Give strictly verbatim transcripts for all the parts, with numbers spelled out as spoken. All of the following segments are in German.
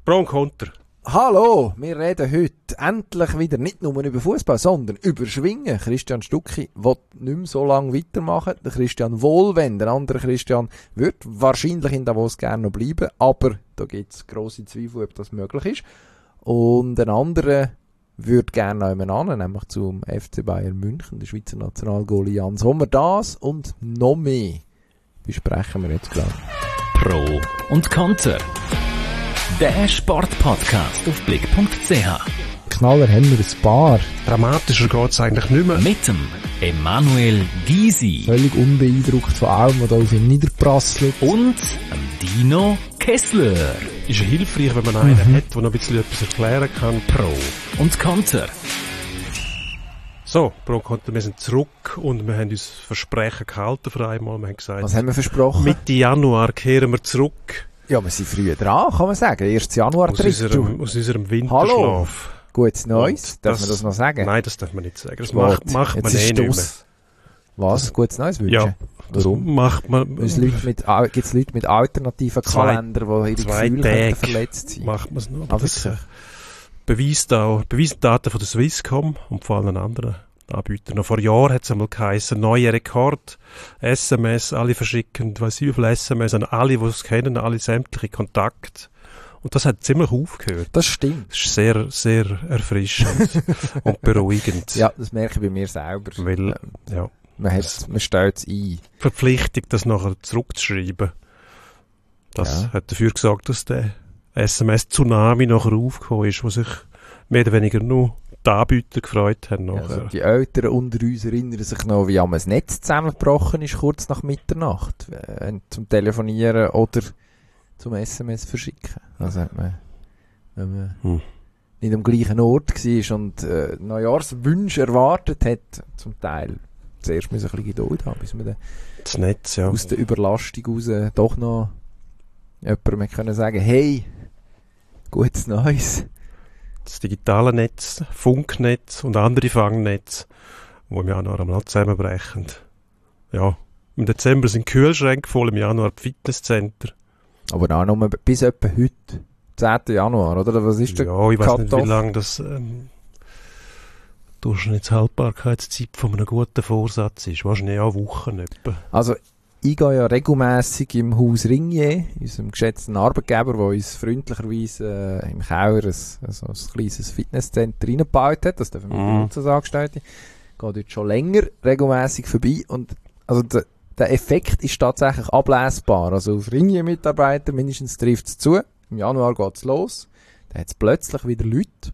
Pro und Konter. Hallo, wir reden heute endlich wieder nicht nur über Fußball, sondern über Schwingen. Christian Stucki will nicht mehr so lange weitermachen. Der Christian Wohlwend, der andere Christian, wird wahrscheinlich in Davos gerne noch bleiben, aber da gibt es grosse Zweifel, ob das möglich ist. Und ein anderer würde gerne noch jemanden an, nämlich zum F C Bayern München, der Schweizer Nationalgoalie Jan Sommer. Das und noch mehr besprechen wir jetzt gleich. Pro und Konter. Der Sportpodcast auf blick punkt c h. Knaller haben wir ein paar. Dramatischer geht es eigentlich nicht mehr. Mit dem Emanuel Gysi. Völlig unbeeindruckt von allem, was da auf ihn niederprasselt. Und Dino Kessler. Ist ja hilfreich, wenn man einen Mhm. hat, der noch ein bisschen etwas erklären kann. Pro und Konter. So, Pro und Konter, wir sind zurück und wir haben uns Versprechen gehalten für einmal. Wir haben gesagt, Was haben wir versprochen? Mitte Januar kehren wir zurück Ja, wir sind früher dran, kann man sagen. ersten Januar aus tritt unserem, aus unserem Winterschlaf. Gutes Neues, Und darf das- man das noch sagen? Nein, das darf man nicht sagen. Das Gut, macht, macht man jetzt ist eh nicht mehr. Schluss. Was? Das- Gutes Neues wünschen? Ja. Das Warum? macht man, Gibt es Leute mit, au- gibt's Leute mit alternativen Zwei- Kalendern, die ihre zwei Gefühle Tage könnten verletzt sein? macht man es noch. Ah, Aber das wirklich? beweist auch, beweisen Daten von der Swisscom und von allen anderen Anbietern. Noch vor Jahren hat es einmal geheißen, neuer Rekord, S M S, alle verschicken, weiss ich wie viele S M S an alle, die es kennen, alle sämtliche Kontakte. Und das hat ziemlich aufgehört. Das stimmt. Das ist sehr, sehr erfrischend und beruhigend. Ja, das merke ich bei mir selber. Weil, ja, Man, hat, man stellt es ein. Verpflichtung, das nachher zurückzuschreiben, das Ja. hat dafür gesorgt, dass der S M S-Tsunami nachher aufgekommen ist, wo sich mehr oder weniger nur die Anbieter gefreut haben. Also Nachher. die Älteren unter uns erinnern sich noch, wie einmal das Netz zusammengebrochen ist, kurz nach Mitternacht, äh, zum Telefonieren oder zum S M S verschicken. Also hat man, wenn man Hm. nicht am gleichen Ort war und äh, Neujahrswünsche erwartet hat, zum Teil zuerst müssen wir ein bisschen Geduld haben, bis wir dann Das Netz, ja. aus der Überlastung raus doch noch jemandem können sagen, hey, gutes Neues. Das digitale Netz, Funknetz und andere Fangnetze, die im Januar einmal zusammenbrechen. Ja, im Dezember sind die Kühlschränke voll, im Januar die Fitnesscenter. Aber auch noch bis etwa heute, zehnten Januar, oder? Was ist der Ja, ich weiß nicht, Cut-off? wie lange das ähm, Durchschnittshaltbarkeitszeit von einem guten Vorsatz ist. Wahrscheinlich auch Wochen etwa. Also, ich gehe ja regelmässig im Haus Ringier, unserem geschätzten Arbeitgeber, der uns freundlicherweise äh, im Keller ein, also ein kleines Fitnesscenter reingebaut hat. Das dürfen wir Mhm. benutzen als Angestellte. Ich gehe dort schon länger regelmässig vorbei und also der, der Effekt ist tatsächlich ablesbar. Also auf Ringier-Mitarbeiter mindestens trifft es zu. Im Januar geht es los. Dann hat es plötzlich wieder Leute.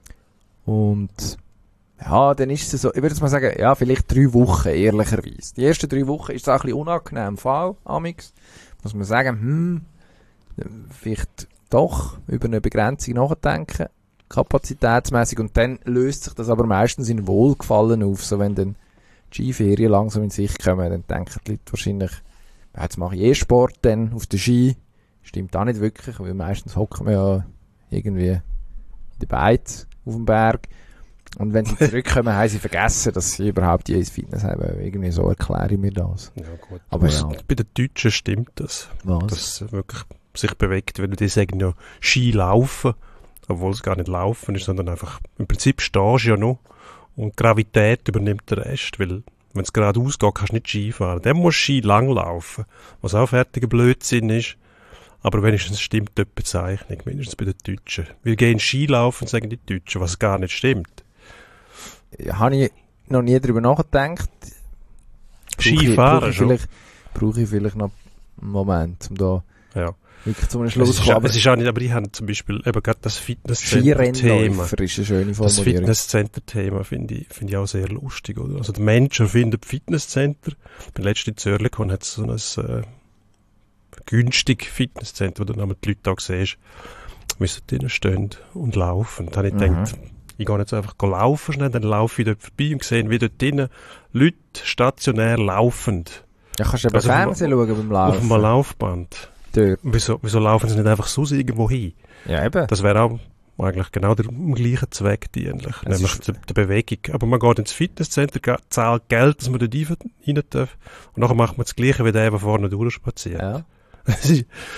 Und ja, dann ist es so, ich würde jetzt mal sagen, ja, vielleicht drei Wochen, ehrlicherweise. Die ersten drei Wochen ist es auch ein bisschen unangenehm, Fall, amix. Muss man sagen, hm, vielleicht doch über eine Begrenzung nachdenken, kapazitätsmäßig, und dann löst sich das aber meistens in Wohlgefallen auf, so wenn dann die Skiferien langsam in sich kommen, dann denken die Leute wahrscheinlich, ja, jetzt mache ich eh Sport, dann auf der Ski. Stimmt auch nicht wirklich, weil meistens hocken wir ja irgendwie in der Beiz auf dem Berg. Und wenn sie zurückkommen, haben sie vergessen, dass sie überhaupt je ins Fitness haben. Irgendwie so erkläre ich mir das. Ja, gut. Aber Das- ja. Bei den Deutschen stimmt das. Was? Dass es wirklich sich bewegt, weil die sagen ja Ski laufen, obwohl es gar nicht laufen ist, sondern einfach, im Prinzip stehst du ja noch und Gravität übernimmt den Rest, weil wenn es geradeaus geht, kannst du nicht Ski fahren. Dann musst du Ski lang laufen, was auch fertiger Blödsinn ist. Aber wenigstens stimmt die Bezeichnung, mindestens bei den Deutschen. Wir gehen Ski laufen, sagen die Deutschen, was gar nicht stimmt. Ja, habe ich noch nie darüber nachgedacht. Skifahren brauche ich schon. vielleicht, brauche ich vielleicht noch einen Moment, um da Ja. wirklich zu einem Es Schluss ist, zu kommen. es ist auch nicht, aber ich habe zum Beispiel eben gerade das Fitnesscenter-Thema. Skirennläufer ist eine schöne Das Formulierung. Fitnesscenter-Thema finde ich, finde ich auch sehr lustig, oder? Also, der Mensch erfindet Fitnesscenter. Beim letzten in Zörlikon hat es so ein, äh, günstig Fitnesscenter, wo du dann die Leute auch siehst, wie sie drinnen stehen und laufen. Da habe ich Mhm. gedacht, ich gehe jetzt einfach laufen schnell, dann laufe ich dort vorbei und sehe, wie dort drinnen Leute stationär laufend. Ja, kannst du eben Also auf dem- Fernsehen schauen beim Auf Laufen. einem Laufband. Dort. Wieso, wieso laufen sie nicht einfach so irgendwo hin? Ja, eben. Das wäre auch eigentlich genau der dem gleichen Zweck dienlich, Es nämlich ist- der, der Bewegung. Aber man geht ins Fitnesscenter, ge- zahlt Geld, dass man dort rein rein darf, und nachher macht man das Gleiche wie der, der vorne durchspaziert. Ja. Das ist-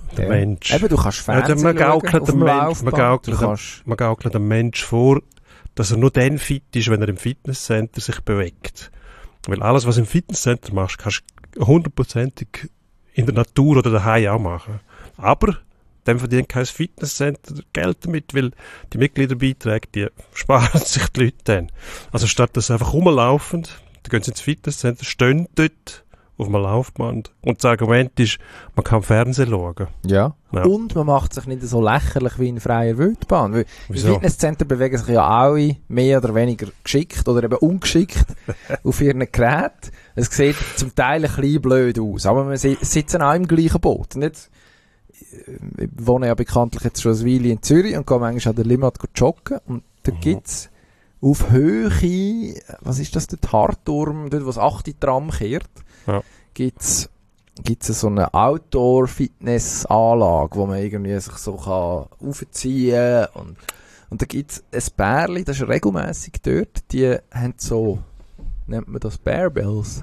der ja. Mensch. Eben, du kannst Fernsehen ja, man gaukelt schauen auf dem dem Mensch, Laufband. man gaukelt, Du dem, kannst- man gaukelt dem Mensch vor, dass er nur dann fit ist, wenn er im Fitnesscenter sich bewegt. Weil alles, was du im Fitnesscenter machst, kannst du hundertprozentig in der Natur oder daheim auch machen. Aber dann verdient kein Fitnesscenter Geld damit, weil die Mitgliederbeiträge, die sparen sich die Leute dann. Also statt dass sie einfach rumlaufen, dann gehen sie ins Fitnesscenter, stehen dort auf einem Laufband und das Argument ist, man kann Fernsehen schauen. Ja. Ja. Und man macht sich nicht so lächerlich wie in freier Wildbahn. Weil im Wieso? Fitnesscenter bewegen sich ja alle mehr oder weniger geschickt oder eben ungeschickt auf ihren Geräten. Es sieht zum Teil ein bisschen blöd aus, aber wir si- sitzen auch im gleichen Boot. Und jetzt, ich wohne ja bekanntlich jetzt schon eine Weile in Zürich und gehe manchmal an der Limmat joggen und da Mhm. gibt's auf Höhe, was ist das, dort Hartturm, dort wo das achte Tram kehrt, Ja. gibt's gibt's so eine Outdoor-Fitness-Anlage, wo man irgendwie sich so kann aufziehen und und da gibt's ein Bärli, das ist regelmässig dort, die haben so, nennt man das Barbells,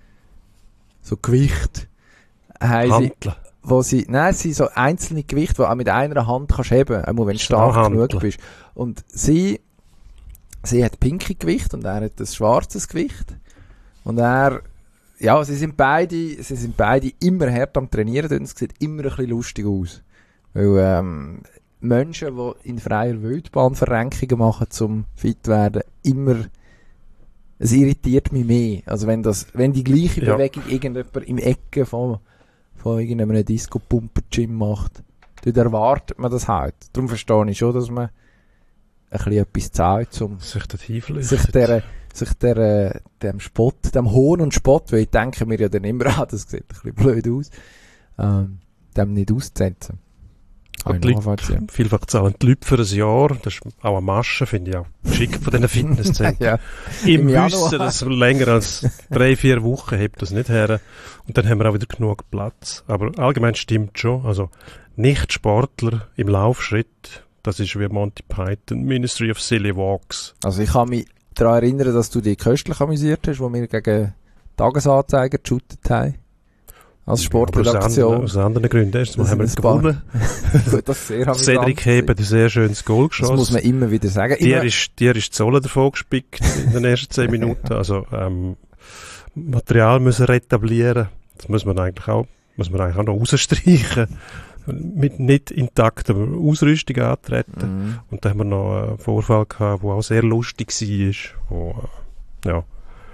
so Gewicht, haben sie, Hanteln. wo sie, nein, es sind so einzelne Gewichte, die du auch mit einer Hand kannst heben, auch wenn du stark Hanteln. genug bist. Und sie, sie hat pinke Gewicht und er hat ein schwarzes Gewicht. Und er, ja, sie sind beide, sie sind beide immer hart am Trainieren und es sieht immer ein bisschen lustig aus. Weil, ähm, Menschen, die in freier Wildbahn Verrenkungen machen, zum fit werden, immer, es irritiert mich mehr. Also wenn das, wenn die gleiche Ja. Bewegung irgendjemand im Ecken von, von irgendeinem Disco-Pumper-Gym macht, dort erwartet man das halt. Darum verstehe ich schon, dass man ein bisschen etwas zahlt, um Sich dort hinflüchtet. sich der, sich der, dem Spott, dem Hohn und Spott, weil ich denke mir ja dann immer, ah, das sieht ein bisschen blöd aus, ähm, dem nicht auszusetzen. Kann Und ich die noch Leute, erzählen. vielfach zahlen die Leute für ein Jahr, das ist auch eine Masche, finde ich auch schick von diesen Fitnesszentren. Ja, Im im Januar. Wissen, dass länger als drei, vier Wochen hebt das nicht her. Und dann haben wir auch wieder genug Platz. Aber allgemein stimmt schon. Also Nicht-Sportler im Laufschritt, das ist wie Monty Python, Ministry of Silly Walks. also ich kann mich daran erinnern, dass du dich köstlich amüsiert hast, wo wir gegen Tagesanzeiger geshootet haben. Als Aber aus, anderen, Sportredaktion. aus anderen Gründen. Erstens Das haben wir sind ein paar- gewonnen. Das ist sehr amüsant. Cedric Heb hat ein sehr schönes Goal Das muss geschossen. man immer wieder sagen. Dir Immer, ist, dir ist die Sohle davon gespickt in den ersten zehn Minuten. Also, ähm, Material müssen retablieren. Das muss man eigentlich auch, muss man eigentlich auch noch rausstreichen. Mit nicht intakter Ausrüstung antreten. Mhm. Und da haben wir noch einen Vorfall gehabt, der auch sehr lustig war. Wo, äh, ja,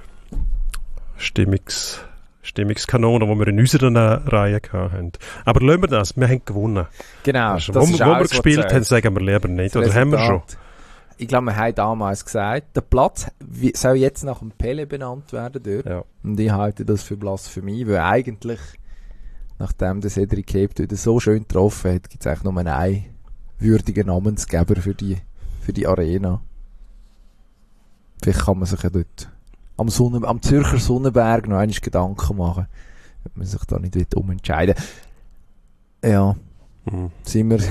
Stimmungs, Stimmungskanone, die wir in unserer Reihe hatten. Aber lassen wir das, wir haben gewonnen. Genau. Also, das wo ist wir, wo wir alles, was gespielt zählt. haben, sagen wir lieber nicht. Das Oder haben wir schon? Resultat. Ich glaube, wir haben damals gesagt, der Platz wie- soll jetzt nach dem Pele benannt werden dort. Ja. Und ich halte das für Blasphemie, weil eigentlich, nachdem der Cedric Heb wieder so schön getroffen hat, gibt es eigentlich nur einen würdigen Namensgeber für die, für die Arena. Vielleicht kann man sich ja dort am, Sonne, am Zürcher Sonnenberg noch einmal Gedanken machen, ob man sich da nicht will umentscheiden. Ja, Mhm. sind wir...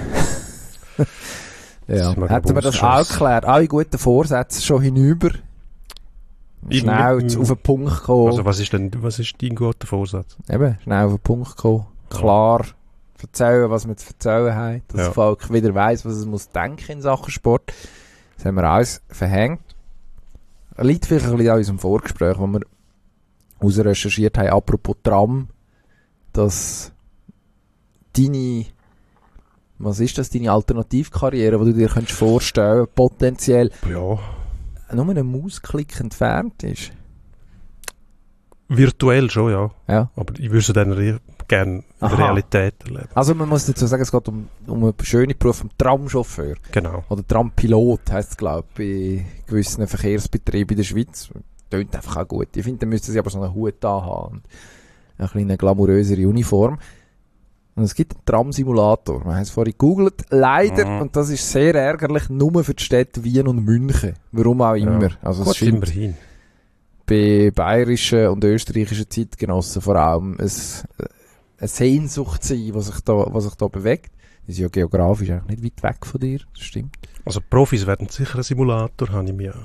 Ja, Sind wir hätten wir das auch rausgeschossen. geklärt. Alle guten Vorsätze schon hinüber. Im- Schnell im- auf den Punkt kommen. Also, was ist denn, was ist dein guter Vorsatz? Eben, schnell auf den Punkt kommen. Klar erzählen, was wir zu erzählen haben. Dass Ja. das Volk wieder weiss, was es muss denken in Sachen Sport. Das haben wir alles verhängt. Liegt vielleicht ein bisschen an unserem Vorgespräch, wo wir ausrecherchiert haben, apropos Tram, dass deine, was ist das, deine Alternativkarriere, die du dir könntest vorstellen, potenziell Ja, nur einen Mausklick entfernt ist. virtuell schon, ja. Ja. Aber ich würde es dann re- gerne in der Aha. Realität erleben. Also man muss dazu sagen, es geht um, um einen schönen Beruf, um Tramchauffeur. Genau. Oder Trampilot heisst es, glaube ich, bei gewissen Verkehrsbetrieben in der Schweiz. Tönt einfach auch gut. Ich finde, dann müssten sie aber so einen Hut da haben und eine kleine glamourösere Uniform. Und es gibt einen Tram-Simulator. Wir haben es vorhin gegoogelt. Leider, Mhm. und das ist sehr ärgerlich, nur für die Städte Wien und München. Warum auch immer. Ja. Also es Gut, scheint immerhin. bei bayerischen und österreichischen Zeitgenossen vor allem ein, eine Sehnsucht sein, was sich da, was sich da bewegt. Die ist ja geografisch eigentlich nicht weit weg von dir. Das stimmt. Also Profis werden sicher einen Simulator, habe ich mir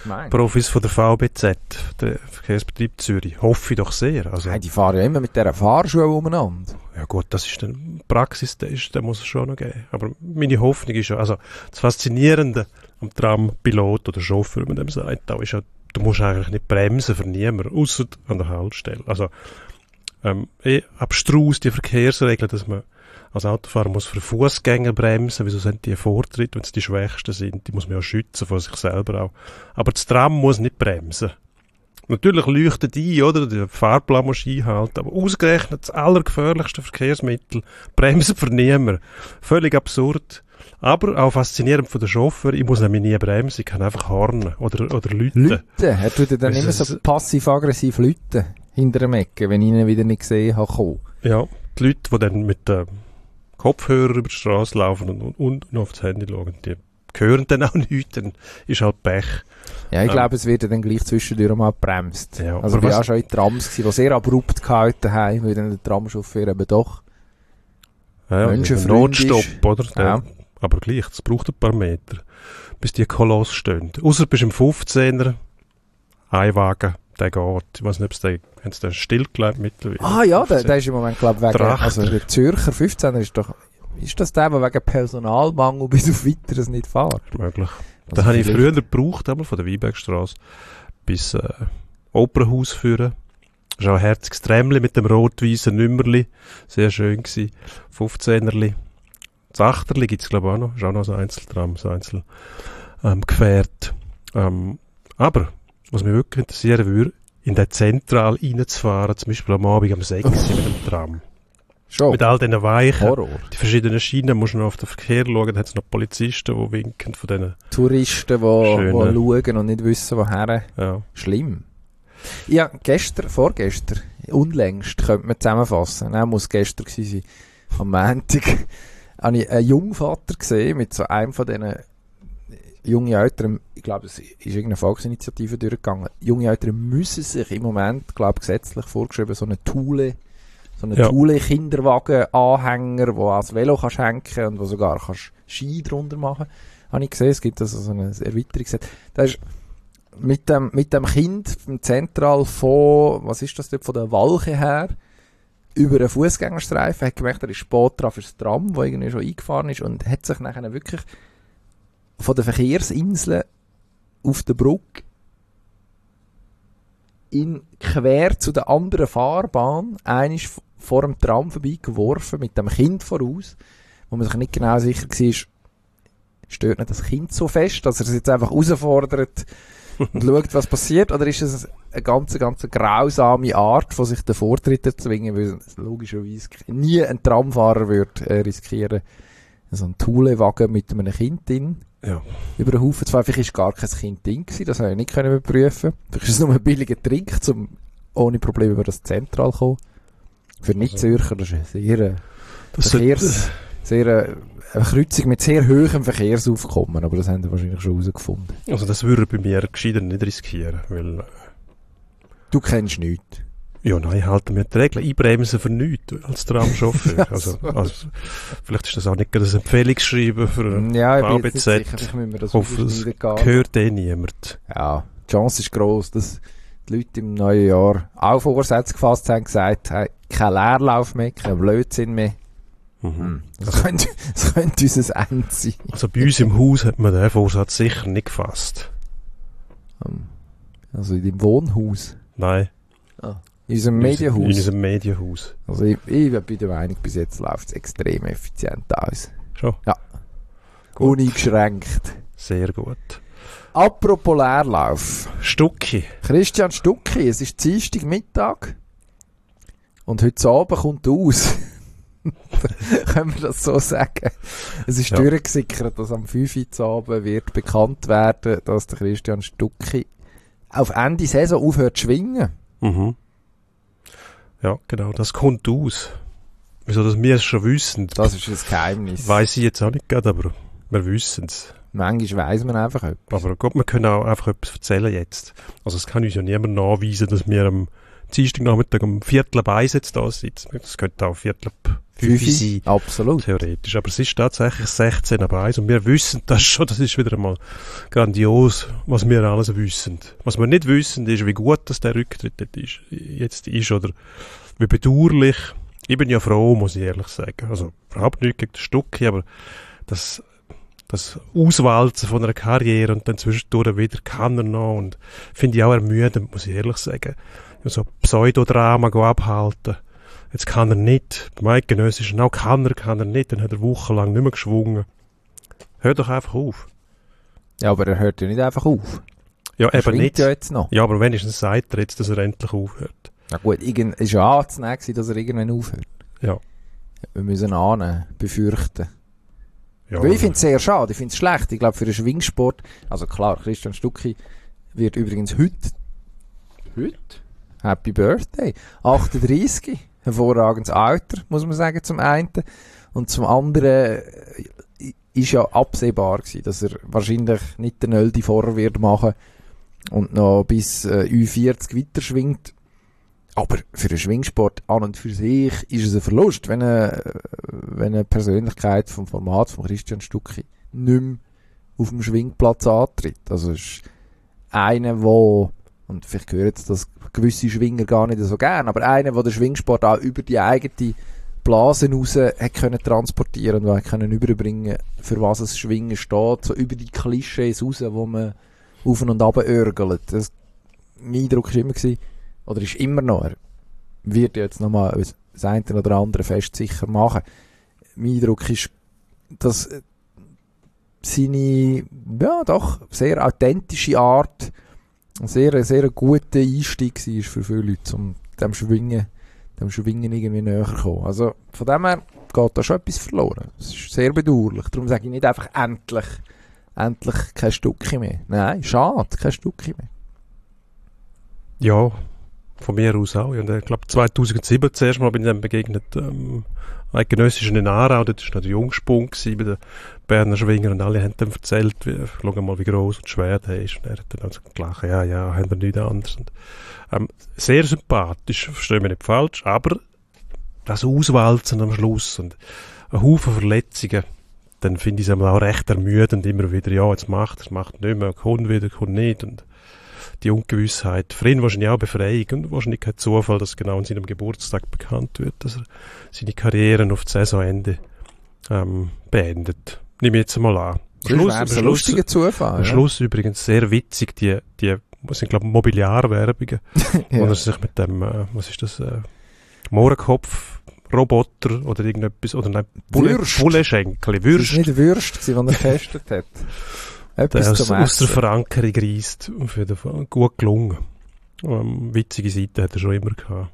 Meinst? Profis von der V B Z, der Verkehrsbetrieb Zürich. Hoffe ich doch sehr. Also, Nein, die fahren ja immer mit dieser Fahrschule umeinander. ja gut, das ist dann Praxis, der, ist, der muss es schon noch geben. Aber meine Hoffnung ist ja, also das Faszinierende am Trampilot oder Chauffeur, wie man dem sagt, da ist ja, du musst eigentlich nicht bremsen für niemanden, ausser an der Haltestelle. Also ähm, eh abstrus die Verkehrsregeln, dass man als Autofahrer muss für Fußgänger bremsen, wieso sind die Vortritt, wenn es die Schwächsten sind, die muss man ja schützen vor sich selber auch. Aber das Tram muss nicht bremsen. Natürlich leuchtet ein, oder? Der Fahrplan muss einhalten, aber ausgerechnet das allergefährlichste Verkehrsmittel bremsen für niemanden. Völlig absurd. Aber auch faszinierend von den Chauffeur, ich muss nämlich nie bremsen, ich kann einfach hornen oder, oder läuten. Leute, er tut ja dann Das immer ist- so passiv-aggressiv Leute hinter dem Ecke, wenn ich ihn wieder nicht gesehen habe. Kommen. Ja, die Leute, die dann mit dem Kopfhörer über die Straße laufen und, und, und noch aufs Handy schauen, die hören dann auch nichts, dann ist halt Pech. Ja, ich Ähm. glaube, es wird ja dann gleich zwischendurch auch mal gebremst. Ja, also aber ich war was- auch schon in Trams gewesen, die sehr abrupt gehalten haben, weil dann der Tramchauffeur eben doch. Ja, ja, Menschenfreund Notstopp, ist. oder? Der, Ja. Aber gleich, es braucht ein paar Meter, bis die Koloss stehen. Ausser bist du im fünfzehner, ein Wagen, der geht. Ich weiß nicht, ob es den, haben sie den stillgelegt mittlerweile. Ah ja, der, der ist im Moment, glaube ich, wegen, Trachter. also der Zürcher fünfzehner ist doch, ist das der, der wegen Personalmangel bis auf Weiteres nicht fährt? Ist möglich. Also Den habe ich vielleicht- früher gebraucht, einmal von der Weinbergstrasse bis äh, Opernhaus führen. Das war auch ein herziges Trämli mit dem rot-weißen Nümmerli. Sehr schön gewesen. fünfzehnerli. Das Achterli gibt es, glaube ich, auch noch. Ist auch noch so ein Einzeltram, so ein Einzel ähm, Gefährt. Ähm, aber, was mich wirklich interessieren würde, in den Zentral reinzufahren, zum Beispiel am Abend um sechs Uhr mit dem Tram. Schon. Mit all diesen Weichen. Horror. Die verschiedenen Schienen musst du noch auf den Verkehr schauen. Da hat es noch Polizisten, die winken von denen. Touristen, die Schön, wo ne? schauen und nicht wissen, woher. Ja. Schlimm. Ja, gestern, vorgestern, unlängst, könnte man zusammenfassen. Nein, muss gestern gewesen sein. Am Montag habe ich einen Jungvater gesehen mit so einem von diesen jungen Eltern. Ich glaube, es ist irgendeine Volksinitiative durchgegangen. Junge Eltern müssen sich im Moment, glaube ich, gesetzlich vorgeschrieben, so eine Thule, so eine Ja. Thule-Kinderwagen-Anhänger, wo du ans Velo kannst hängen und wo sogar kannst Ski drunter machen. Habe ich gesehen. Es gibt also so eine Erweiterungsset. Das ist mit dem, mit dem Kind im Zentral von, was ist das dort, von der Walche her, über einen Fußgängerstreifen, hat gemerkt, er ist spät dran fürs Tram, wo irgendwie schon eingefahren ist, und hat sich nachher wirklich von der Verkehrsinsel auf der Brücke in quer zu der anderen Fahrbahn einisch vor dem Tram vorbei geworfen, mit dem Kind voraus, wo man sich nicht genau sicher war, stört nicht das Kind so fest, dass er es jetzt einfach herausfordert und schaut, was passiert, oder ist es eine ganz, ganz grausame Art, von sich den Vortritt zu erzwingen, weil es logischerweise nie ein Tramfahrer würde äh, riskieren, so einen Thule-Wagen mit einem Kind drin Ja. über den Haufen zu fahren. Vielleicht war gar kein Kind drin gewesen, das habe ich nicht können überprüfen. Vielleicht ist es nur ein billiger Trick, um ohne Probleme über das Zentral zu kommen. Für Nicht-Zürcher, das ist eine sehr, äh, Das Verkehrs, sehr, äh, eine Kreuzung mit sehr hohem Verkehrsaufkommen, aber das haben wir wahrscheinlich schon herausgefunden. Also das würde bei mir gescheiter nicht riskieren, weil, äh, Du kennst nichts. ja nein, halten wir die Regeln. Einbremsen für nichts als Tramchauffeur. also, so. also, vielleicht ist das auch nicht gerade ein Empfehlungsschreiben für ein Ja, ich V bin B jetzt nicht Z. sicher, vielleicht müssen wir das hoffe, es aufschneiden gehen. gehört eh niemand. Ja, die Chance ist gross, dass die Leute im neuen Jahr auch Vorsätze gefasst haben, gesagt haben, kein Leerlauf mehr, kein Blödsinn mehr. Mhm. Das könnte, das könnte unser Ende sein. Also bei uns im Haus hat man den Vorsatz sicher nicht gefasst. Also in deinem Wohnhaus. Nein. In unserem In Medienhaus. unserem Medienhaus. Also ich, ich bin der Meinung, bis jetzt läuft es extrem effizient aus. Schon? Ja. Gut. Uneingeschränkt. Sehr gut. Apropos Leerlauf. Stucki. Christian Stucki, es ist Dienstagmittag und heute Abend kommt er aus. Können wir das so sagen? Es ist Ja. durchgesickert, dass am fünf Uhr Abend wird bekannt werden, dass der Christian Stucki auf Ende Saison aufhört zu schwingen. Mhm. Ja, genau, das kommt aus. Wieso, dass wir es schon wissen, Das ist ein Geheimnis. weiss ich jetzt auch nicht gerade, aber wir wissen es. Manchmal weiss man einfach etwas. Aber gut, wir können auch einfach etwas erzählen jetzt. Also es kann uns ja niemand nachweisen, dass wir am Dienstagnachmittag um Viertel ab eins jetzt da sitzen. Das könnte auch Viertel ab fünf sein. Absolut. Theoretisch. Aber es ist tatsächlich sechzehn ab eins und wir wissen das schon, das ist wieder einmal grandios, was wir alles wissen. Was wir nicht wissen, ist, wie gut dass der Rücktritt ist, jetzt ist oder wie bedauerlich. Ich bin ja froh, muss ich ehrlich sagen. Also überhaupt nicht gegen das Stucki, aber das, das Auswalzen von einer Karriere und dann zwischendurch wieder kann er noch und finde ich auch ermüdend, muss ich ehrlich sagen. So Pseudodrama abhalten. Jetzt kann er nicht. Beim Eidgenössischen auch kann er, kann er nicht. Dann hat er wochenlang nicht mehr geschwungen. Hör doch einfach auf. Ja, aber er hört ja nicht einfach auf. Ja, Er eben nicht. ja jetzt noch. Ja, aber wenigstens sagt er jetzt, dass er endlich aufhört. Na gut, irgend, ist ja anzunehmen gewesen, dass er irgendwann aufhört. Ja. Wir müssen ahnen, befürchten. Ja, Weil ich finde es sehr schade, ich finde es schlecht. Ich glaube, für den Schwingsport, also klar, Christian Stucki wird übrigens heute, heute, Happy Birthday, achtunddreissig, hervorragendes Alter, muss man sagen, zum einen. Und zum anderen äh, ist ja absehbar gewesen, dass er wahrscheinlich nicht den Nöldi vorher wird machen und noch bis äh, Ü vierzig weiter schwingt. Aber für den Schwingsport an und für sich ist es ein Verlust, wenn eine, wenn eine Persönlichkeit vom Format von Christian Stucki nicht mehr auf dem Schwingplatz antritt. Also es ist einer, der, und vielleicht hören jetzt das gewisse Schwinger gar nicht so gern, aber einer, der den Schwingsport auch über die eigene Blase raus hat können transportieren und hat können überbringen, für was es Schwingen steht, so über die Klischees raus, wo man auf und ab örgelt. Das, mein Eindruck war immer gewesen, oder ist immer noch, er wird jetzt nochmal das eine oder andere Fest sicher machen. Mein Eindruck ist, dass seine, ja doch, sehr authentische Art ein sehr, sehr guter Einstieg war für viele Leute, um dem Schwingen, dem Schwingen irgendwie näher zu kommen. Also von dem her geht da schon etwas verloren. Das ist sehr bedauerlich. Darum sage ich nicht einfach endlich, endlich kein Stückchen mehr. Nein, schade, kein Stückchen mehr. Ja, von mir aus auch. Und ich glaube zweitausendsieben zuerst mal bin ich dann begegnet, ähm, Eidgenössischen in Aarau, dort war noch der Jungspund bei den Berner Schwinger und alle haben dann erzählt, wie, schau mal, wie gross und schwer der ist. Und er hat dann also gelacht, ja, ja, haben wir nichts anderes. Und, ähm, sehr sympathisch, verstehe mich nicht falsch, aber das Auswalzen am Schluss und ein Haufen Verletzungen, dann finde ich es auch recht ermüdend, immer wieder, ja, jetzt macht er, macht nicht mehr, kommt wieder, kommt nicht. Und die Ungewissheit, für ihn wahrscheinlich auch Befreiung und wahrscheinlich kein Zufall, dass genau an seinem Geburtstag bekannt wird, dass er seine Karriere auf das Saisonende ähm, beendet. Nehme ich jetzt mal an. Schluss, ein Schluss, lustiger Zufall. Am ja. Schluss übrigens sehr witzig, die, die was sind, glaube ich, Mobiliarwerbungen, ja. Wo er sich mit dem, äh, was ist das, äh, Mohrenkopf, Roboter oder irgendetwas, oder nein, Bulleschenkel, Würst. Das war nicht Würst, den er getestet hat. Der aus, aus der Verankerung reisst. Auf jeden Fall gut gelungen. Ähm, witzige Seite hat er schon immer gehabt.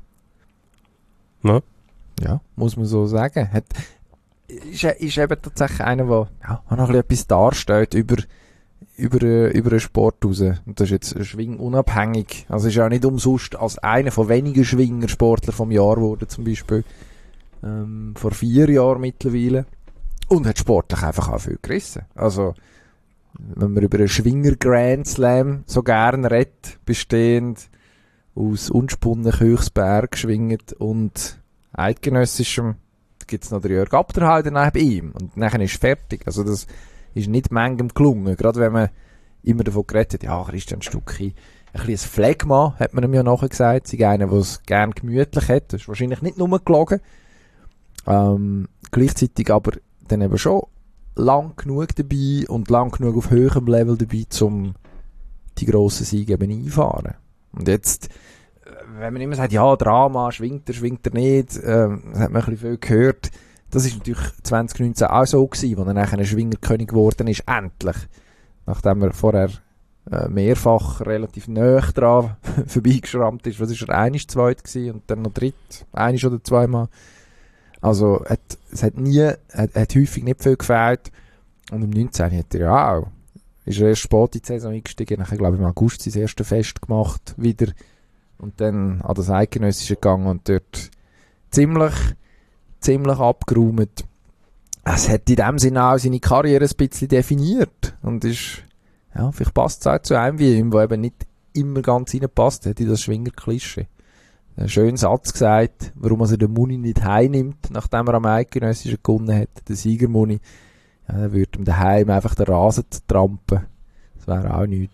Na? Ja, muss man so sagen. Hat, ist, ist eben tatsächlich einer, der ja, noch ein etwas darstellt über, über, über den Sport raus. Und das ist jetzt schwingunabhängig. Also ist auch nicht umsonst als einer von wenigen Schwingersportler vom Jahr geworden, zum Beispiel. Ähm, vor vier Jahren mittlerweile. Und hat sportlich einfach auch viel gerissen. Also, wenn man über einen Schwinger Grand Slam so gern redet, bestehend aus unspunnen Höchsberg schwinget und eidgenössischem, gibt es noch den Jörg Abderhalden neben ihm und nachher ist fertig. Also das ist nicht manchem gelungen, gerade wenn man immer davon geredet hat, ja, Christian Stucki, ein bisschen ein Phlegma, hat man ihm ja nachher gesagt, sei einer, der es gern gemütlich hat, das ist wahrscheinlich nicht nur gelogen, ähm, gleichzeitig aber dann eben schon lang genug dabei und lang genug auf höherem Level dabei, um die grossen Siege eben einfahren. Und jetzt, wenn man immer sagt, ja, Drama, schwingt er, schwingt er nicht, ähm, das hat man ein bisschen viel gehört. Das ist natürlich zwanzig neunzehn auch so gewesen, wo er nachher ein Schwingerkönig geworden ist, endlich. Nachdem er vorher äh, mehrfach relativ nahe dran vorbeigeschrammt ist. Was ist er? Einisch zweit gewesen und dann noch dritt. Einisch oder zweimal. Also, hat, es hat nie, hat, hat häufig nicht viel gefehlt. Und im neunzehn hat er ja auch, ist er erst spät in die Saison eingestiegen, nachher, glaube ich, im August sein erstes Fest gemacht, wieder. Und dann an das Eidgenössische gegangen und dort ziemlich, ziemlich abgeräumt. Es hat in dem Sinne auch seine Karriere ein bisschen definiert. Und ist, ja, vielleicht passt es auch zu einem wie ihm, der eben nicht immer ganz reinpasst, hat in das Schwinger-Klischee. einen schönen Satz gesagt, warum er den Muni nicht heimnimmt, nachdem er am Eidgenössischen gewonnen hat, den Siegermuni. Ja, dann würde ihm daheim einfach den Rasen trampen. Das wäre auch nichts.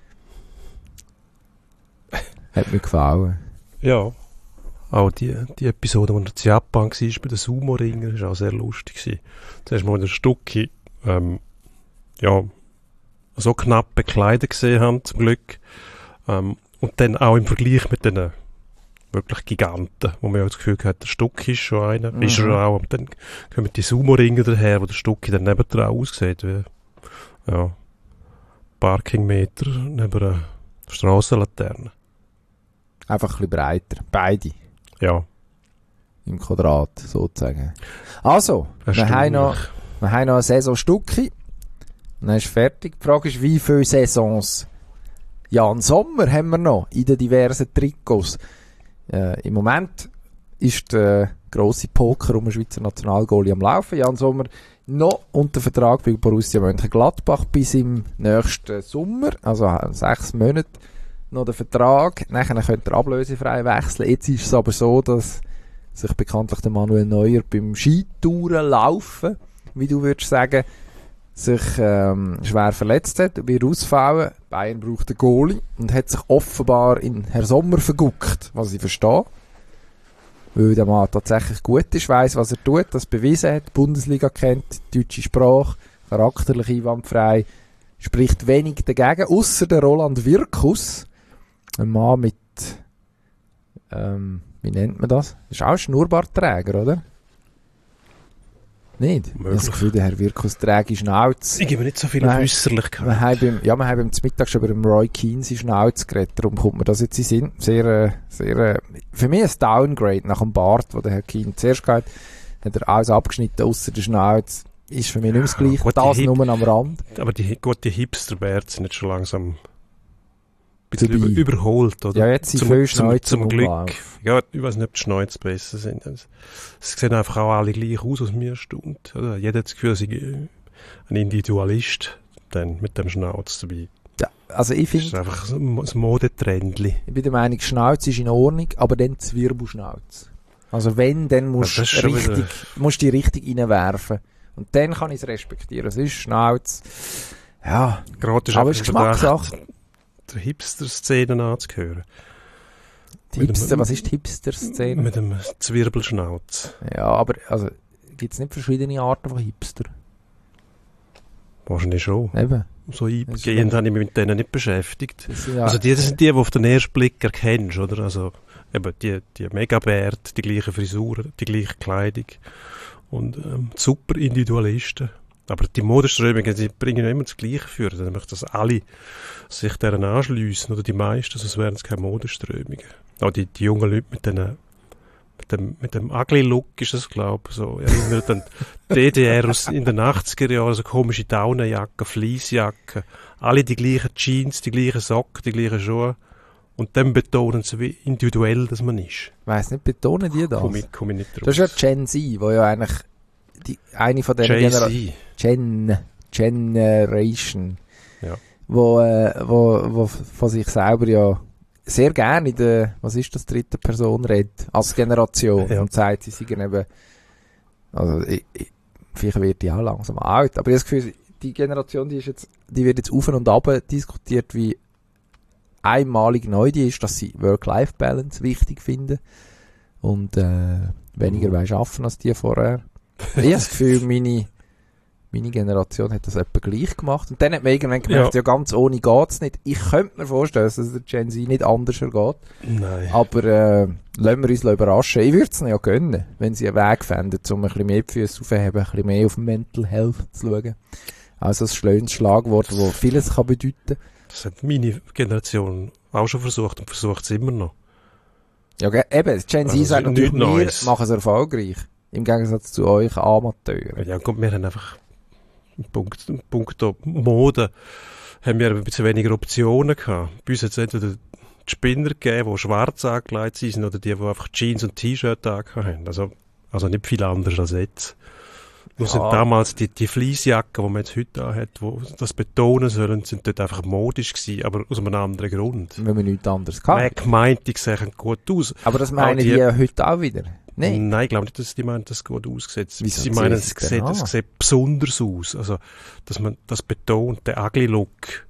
Hat mir gefallen. Ja. Auch die, die Episode, wo er in Japan war, bei den Sumo-Ringern, war auch sehr lustig gewesen. Zuerst mal in der Stucki, ähm, ja, so knapp bekleidet gesehen haben, zum Glück. Ähm, und dann auch im Vergleich mit den wirklich Giganten, wo man ja das Gefühl hat, der Stucki ist schon einer, mhm. ist er auch, und dann kommen die Sumo-Ringer daher, wo der Stucki dann nebendran aussieht, wie, ja, Parkingmeter neben einer Strassenlaterne. Einfach ein bisschen breiter. Beide. Ja. Im Quadrat, sozusagen. Also, wir haben, noch, wir haben noch eine Saison Stucki. Dann ist fertig. Die Frage ist, wie viele Saisons Jan Sommer haben wir noch in den diversen Trikots? Äh, Im Moment ist der grosse Poker um den Schweizer Nationalgoalie am Laufen. Jan Sommer noch unter Vertrag bei Borussia Mönchengladbach bis im nächsten Sommer, also sechs Monate. Noch den Vertrag, nachher könnt ihr ablösefrei wechseln. Jetzt ist es aber so, dass sich bekanntlich der Manuel Neuer beim Skitouren laufen, wie du würdest sagen, sich ähm, schwer verletzt hat, wird ausfallen. Bayern braucht einen Goalie und hat sich offenbar in Herr Sommer verguckt, was ich verstehe. Weil der Mann tatsächlich gut ist, weiss, was er tut, das bewiesen hat, die Bundesliga kennt, die deutsche Sprache, charakterlich einwandfrei, spricht wenig dagegen, ausser der Roland Wirkus. Ein Mann mit, ähm, wie nennt man das? Das ist auch ein Schnurrbartträger, oder? Nicht? Ich habe das Gefühl, der Herr Wirkus trägt Schnauze. Ich gebe nicht so viel Äußerlichkeit. Wir haben beim, ja, wir haben beim Mittag schon über den Roy Keane seine Schnauze geredet, darum kommt mir das jetzt in Sinn. Sehr, sehr, für mich ein Downgrade nach dem Bart, den der Herr Keane zuerst gehabt hat, er alles abgeschnitten, ausser der Schnauze. Ist für mich nicht mehr das Gleiche, gut, das Hip- nur am Rand. Aber die guten Hipster-Bärte sind jetzt schon langsam ein bisschen über, überholt, oder? Ja, jetzt sind zum, viele zum, Schnäuze zum Glück. Umlauf. Ja, ich weiß nicht, ob die Schnäuze besser sind. Es sehen einfach auch alle gleich aus, was mir stund. Oder? Jeder hat das Gefühl, er sei ein Individualist, dann mit dem Schnauz dabei. Ja, also ich Das ist finde, einfach ein Modetrendli. ich bin der Meinung, Schnauze ist in Ordnung, aber dann Zwirbelschnauze. Also wenn, dann musst Ja, das ist schon richtig, wieder- musst du die richtig reinwerfen. Und dann kann ich es respektieren. Es ist Schnauze. Ja, Gerade ist aber einfach es ist Geschmackssache. der Hipster-Szene anzuhören. Die Mit dem- Hipster, was ist die Hipster-Szene? Mit dem Zwirbelschnauz. Ja, aber also, gibt es nicht verschiedene Arten von Hipster? Wahrscheinlich schon. Eben. So Das ist eingehend ja- habe ich mich mit denen nicht beschäftigt. Das sind ja, Also die, das sind die, die auf den ersten Blick erkennst, oder? Also eben die, die Megabärte, die gleiche Frisur, die gleiche Kleidung und ähm, super Individualisten. Aber die Modeströmungen, die bringen ja immer das Gleiche für. Dann möchten dass alle sich deren anschliessen, oder die meisten, sonst wären es keine Modeströmungen. Auch die, die jungen Leute mit denen, mit dem, mit dem Ugly-Look ist das, glaube ich, so. Erinnert an die D D R aus in den achtziger Jahren, so komische Daunenjacken, Fleecejacken, alle die gleichen Jeans, die gleichen Socken, die gleichen Schuhe. Und dann betonen sie, wie individuell das man ist. weiss nicht, betonen die das? Komme ich, komm ich nicht drauf. Das ist ja Gen Z, wo ja eigentlich die, eine von den Jay-Z. Gen, Generation, Ja. wo, äh, wo, wo von sich selber ja sehr gerne in der, was ist das, dritte Person redet, als Generation, Ja. und sagt, sie seien eben, also, ich, ich, vielleicht wird die auch langsam alt, aber ich habe das Gefühl, die Generation, die ist jetzt, die wird jetzt auf und ab diskutiert, wie einmalig neu die ist, dass sie Work-Life-Balance wichtig finden und äh, weniger Mhm. wollen arbeiten als die vorher. Ich habe das Gefühl, meine, meine Generation hat das etwa gleich gemacht. Und dann hat man irgendwann gemerkt, ja, Ja. ganz ohne geht's nicht. Ich könnte mir vorstellen, dass es der Gen Z nicht anders geht. Nein. Aber äh, lassen wir uns überraschen. Ich würde es ihnen ja gönnen, wenn sie einen Weg finden, um ein bisschen mehr die Füße aufzuheben, ein bisschen mehr auf Mental Health zu schauen. Also ein schönes Schlagwort, das vieles kann bedeuten. Das hat meine Generation auch schon versucht und versucht es immer noch. Ja, ge- eben, das Gen Z Also, sagt natürlich, nichts wir Neues. machen es erfolgreich. Im Gegensatz zu euch Amateuren. Ja, gut, wir haben einfach im Punkt, im Punkt Mode haben wir ein bisschen weniger Optionen gehabt. Bei uns hat es entweder die Spinner gegeben, die schwarz angelegt sind, oder die, die einfach Jeans und T-Shirt angehabt haben. Also, also nicht viel anders als jetzt. Nur Ja. sind damals die, die Fleecejacken, die man jetzt heute anhat, wo das betonen sollen, sind dort einfach modisch gewesen, aber aus einem anderen Grund. Wenn man nichts anderes Man kann. hat gemeint, die sehen gut aus. Aber das meinen Auch die die- ja heute auch wieder. Nein. Nein, ich glaube nicht, dass die meinen, dass es gut aussieht. Wieso Sie meinen, es sieht es sieht, denn es an? sieht besonders aus. Also, dass man das betont, der Ugly-Look.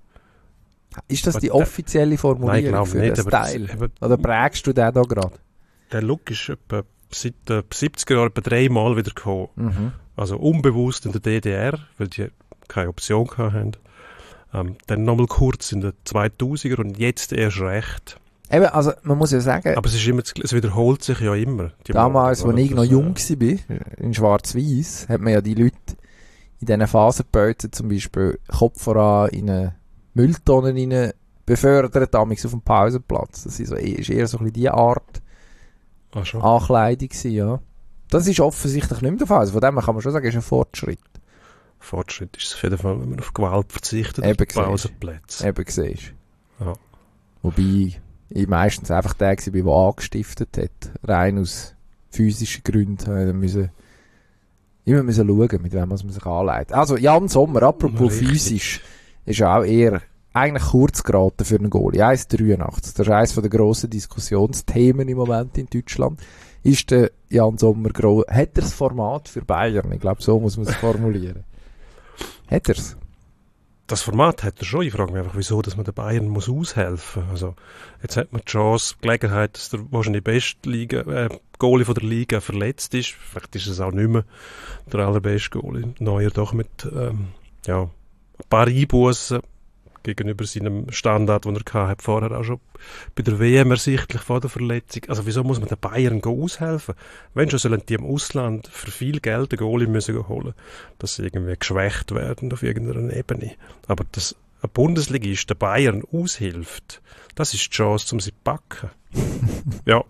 Ist das die Aber- offizielle Nein, ich Formulierung glaube für nicht. den Aber Style? das, eben, Oder prägst du den da gerade? der Look ist etwa seit den siebziger Jahren etwa dreimal wieder gekommen. Mhm. Also unbewusst in der D D R, weil die keine Option hatten. Ähm, dann nochmal kurz in den zweitausender und jetzt erst recht. Eben, also man muss ja sagen, Aber es, ist immer, das- es wiederholt sich ja immer. die damals, Mode, als ich oder? noch Das, jung äh, war, in Schwarz-Weiß, hat man ja die Leute in diesen Faserpölzen zum Beispiel Kopf voran in eine Mülltonne rein befördert, damals auf dem Pausenplatz. Das ist, so, ist eher so ein bisschen die Art Ah, schon. Ankleidung gewesen, ja. Das ist offensichtlich nicht mehr der Fall. Also von dem her kann man schon sagen, ist ein Fortschritt. Fortschritt ist es auf jeden Fall, wenn man auf Gewalt verzichtet, Eben, auf die siehst du. Pausenplätze. Eben siehst. Ja. Wobei ich meistens einfach der war, der angestiftet hat. Rein aus physischen Gründen. Äh, müssen, immer müssen schauen, mit wem man sich anlegt. Also Jan Sommer, apropos Richtig. physisch, ist ja auch eher eigentlich kurz geraten für einen Goalie. eins Komma dreiundachtzig. Das ist eines der grossen Diskussionsthemen im Moment in Deutschland. Ist der Jan Sommer groß? Hat er das Format für Bayern? Ich glaube, so muss man es formulieren. Hat er es? Das Format hat er schon. Ich frage mich einfach, wieso, dass man den Bayern muss aushelfen. Also, jetzt hat man die Chance, die Gelegenheit, dass der wahrscheinlich beste Liga, äh, Goalie von der Liga verletzt ist. Vielleicht ist es auch nicht mehr der allerbeste Goalie. Neuer doch mit, ähm, ja, ein paar Einbußen gegenüber seinem Standard, den er hatte, vorher auch schon bei der W M ersichtlich vor der Verletzung. Also wieso muss man den Bayern go aushelfen? Wenn schon, sollen die im Ausland für viel Geld einen Goalie müssen holen, dass sie irgendwie geschwächt werden auf irgendeiner Ebene. Aber dass ein Bundesligist der Bayern aushilft, das ist die Chance, um sie zu packen. Ja.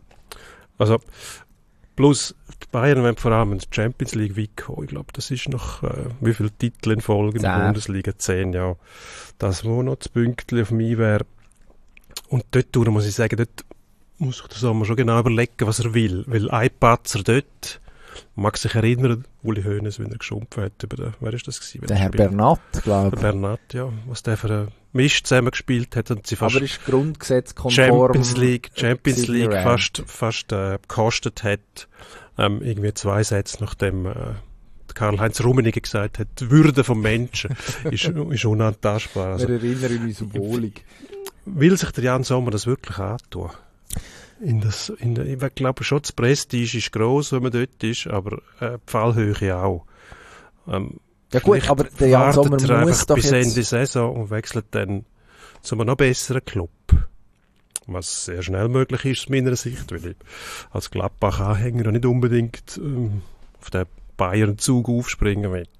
Also, plus, die Bayern wollen vor allem in die Champions League weit kommen. Ich glaube, das ist noch, äh, wie viele Titel in Folge in der Zehn. Bundesliga? Zehn, ja. Das, wo noch das Pünktchen auf mich wäre. Und dort durch muss ich sagen, dort muss sich der Sommer schon genau überlegen, was er will. Weil ein Patzer dort, man mag sich erinnern, Uli Hoeneß, wenn er geschumpft hat über den, wer ist das gewesen? Der Herr Bernat, Der glaube ich. Bernat, ja. Was der für einen Mist zusammengespielt hat und sie fast Aber ist grundgesetzkonform. Champions League, Champions Sydney League Rams. fast, fast äh, gekostet hat. Ähm, irgendwie zwei Sätze nachdem äh, Karl-Heinz Rummenigge gesagt hat, die Würde vom Menschen ist, ist unantastbar. Also, Wir erinnern uns wohlig. will sich der Jan Sommer das wirklich antun? In das, in der, ich glaube schon, das Prestige ist gross, wenn man dort ist, aber äh, die Fallhöhe auch. Ähm, Ja gut, vielleicht aber der Jan wartet Sommer er muss einfach doch bis jetzt... Ende Saison und wechselt dann zu einem noch besseren Club. Was sehr schnell möglich ist, aus meiner Sicht, weil ich als Gladbach-Anhänger ja nicht unbedingt ähm, auf den Bayern-Zug aufspringen will.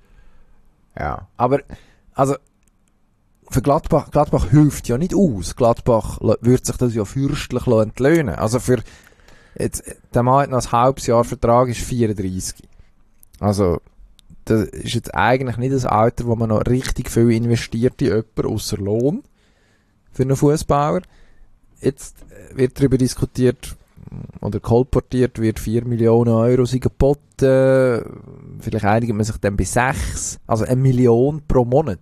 Ja, aber, also, für Gladbach, Gladbach hilft ja nicht aus. Gladbach la- würde sich das ja fürstlich la- entlöhnen. Also für, jetzt, der Mann hat noch ein halbes Jahr Vertrag, ist vierunddreissig. Also, das ist jetzt eigentlich nicht das Alter, wo man noch richtig viel investiert in jemanden, ausser Lohn, für einen Fußballer. Jetzt wird darüber diskutiert, oder kolportiert wird, vier Millionen Euro sind geboten. Vielleicht einigt man sich dann bei sechs. Also eine Million pro Monat,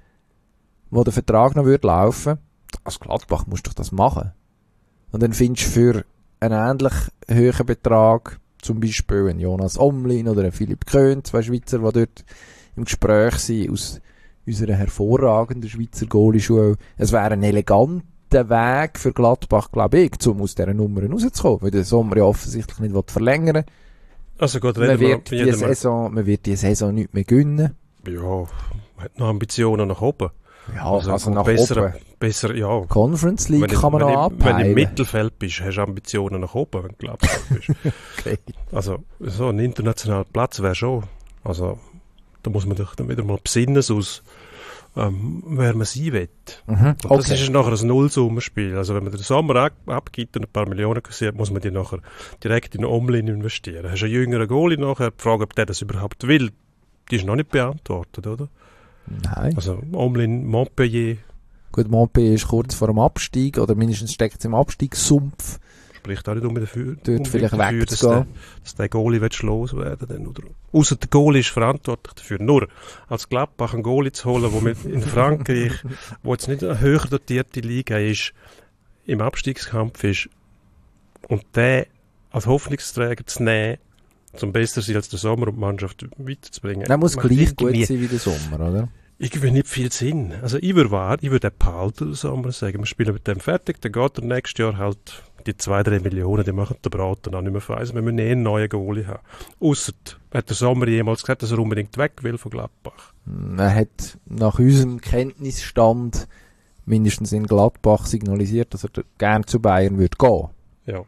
wo der Vertrag noch würde laufen. Als Gladbach musst du doch das machen. Und dann findest du für einen ähnlich hohen Betrag zum Beispiel einen Jonas Omlin oder einen Philipp Köhn, zwei Schweizer, die dort im Gespräch sind, aus unserer hervorragenden Schweizer Goalie-Schule. Es wäre ein eleganter Weg für Gladbach, glaube ich, um aus dieser Nummer rauszukommen, weil der Sommer ja offensichtlich nicht verlängern will. Also gut, Man reden wird, wir die Saison, man wird die Saison nicht mehr gewinnen. Ja, man hat noch Ambitionen nach oben. Ja, also, also nach besser, oben. besser, ja. Conference League Wenn, kann man wenn, noch wenn, wenn du im abpeilen. Mittelfeld bist, hast du Ambitionen nach oben, wenn du Gladbach bist. Okay. Also, so ein internationaler Platz wäre schon, also, da muss man doch dann wieder mal besinnen, aus, ähm, wer man sein will. Mhm. Und das Okay. ist nachher ein Nullsummenspiel. Also, wenn man den Sommer ab, abgibt und ein paar Millionen kassiert, muss man die nachher direkt in eine Omlin investieren. Hast du einen jüngeren Goalie nachher, die Frage, ob der das überhaupt will, die ist noch nicht beantwortet, oder? Nein. Also, Omlin, Montpellier, Gut, Montpellier ist kurz vor dem Abstieg, oder mindestens steckt es im Abstiegssumpf. spricht auch nicht unbedingt dafür, Dort unbedingt vielleicht dafür dass, wegzugehen. der, dass der Goalie willst loswerden dann, oder? Ausser der Goalie ist verantwortlich dafür. Nur als Gladbach einen Goalie zu holen, der mit in Frankreich, wo jetzt nicht eine höher dotierte Liga ist, im Abstiegskampf ist, und den als Hoffnungsträger zu nehmen, zum besser sein als der Sommer und die Mannschaft weiterzubringen. Er muss macht gleich gut irgendwie- sein wie der Sommer, oder? irgendwie nicht viel Sinn. Also ich würde wahr, ich würde den behalten, den Sommer, sagen, wir spielen mit dem fertig, dann geht er nächstes Jahr halt die zwei, drei Millionen, die machen den Braten auch nicht mehr fein. Wir müssen eh einen neuen Goalie haben. Ausser, hat der Sommer jemals gesagt, dass er unbedingt weg will von Gladbach? Er hat nach unserem Kenntnisstand mindestens in Gladbach signalisiert, dass er gerne zu Bayern würde gehen. Ja.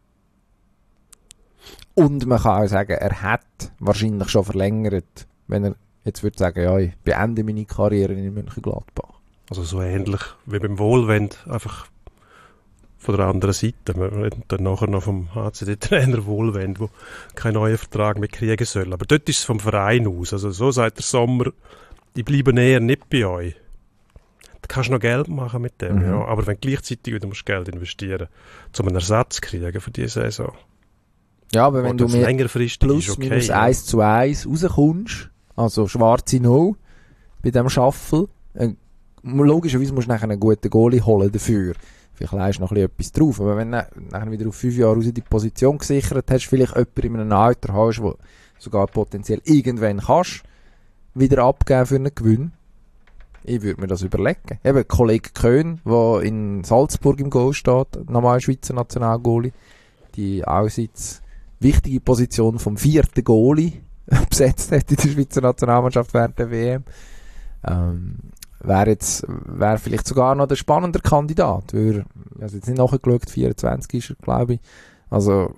Und man kann auch sagen, er hat wahrscheinlich schon verlängert, wenn er jetzt würde sagen, ja, ich beende meine Karriere in Mönchengladbach. Also so ähnlich wie beim Wohlwend, einfach von der anderen Seite. Wir reden dann nachher noch vom H C D-Trainer Wohlwend, der keinen neuen Vertrag mehr kriegen soll. Aber dort ist es vom Verein aus. Also so sagt der Sommer, die bleiben eher nicht bei euch. Da kannst du noch Geld machen mit dem, Mhm. ja. Aber wenn du gleichzeitig wieder musst Geld investieren musst, um einen Ersatz zu kriegen für diese Saison. Ja, aber wenn Und du das mir längerfristig plus ist okay. minus ja. eins zu eins rauskommst, also schwarze Null bei diesem Shuffle, äh, logischerweise musst du nachher einen guten Goalie holen dafür. Vielleicht leist du noch ein bisschen etwas drauf, aber wenn du nachher wieder auf fünf Jahre raus die Position gesichert hast, vielleicht jemanden in einem Alter hast, wo sogar potenziell irgendwann kannst wieder abgeben für einen Gewinn. Ich würde mir das überlegen. Eben, Kollege Köhn, der in Salzburg im Goal steht, normal Schweizer Nationalgoalie, die allseits wichtige Position vom vierten Goalie besetzt hat in der Schweizer Nationalmannschaft während der W M. Ähm, wäre jetzt, wäre vielleicht sogar noch der spannender Kandidat, weil, ich habe jetzt nicht nachgeschaut, vierundzwanzig ist er, glaube ich. Also,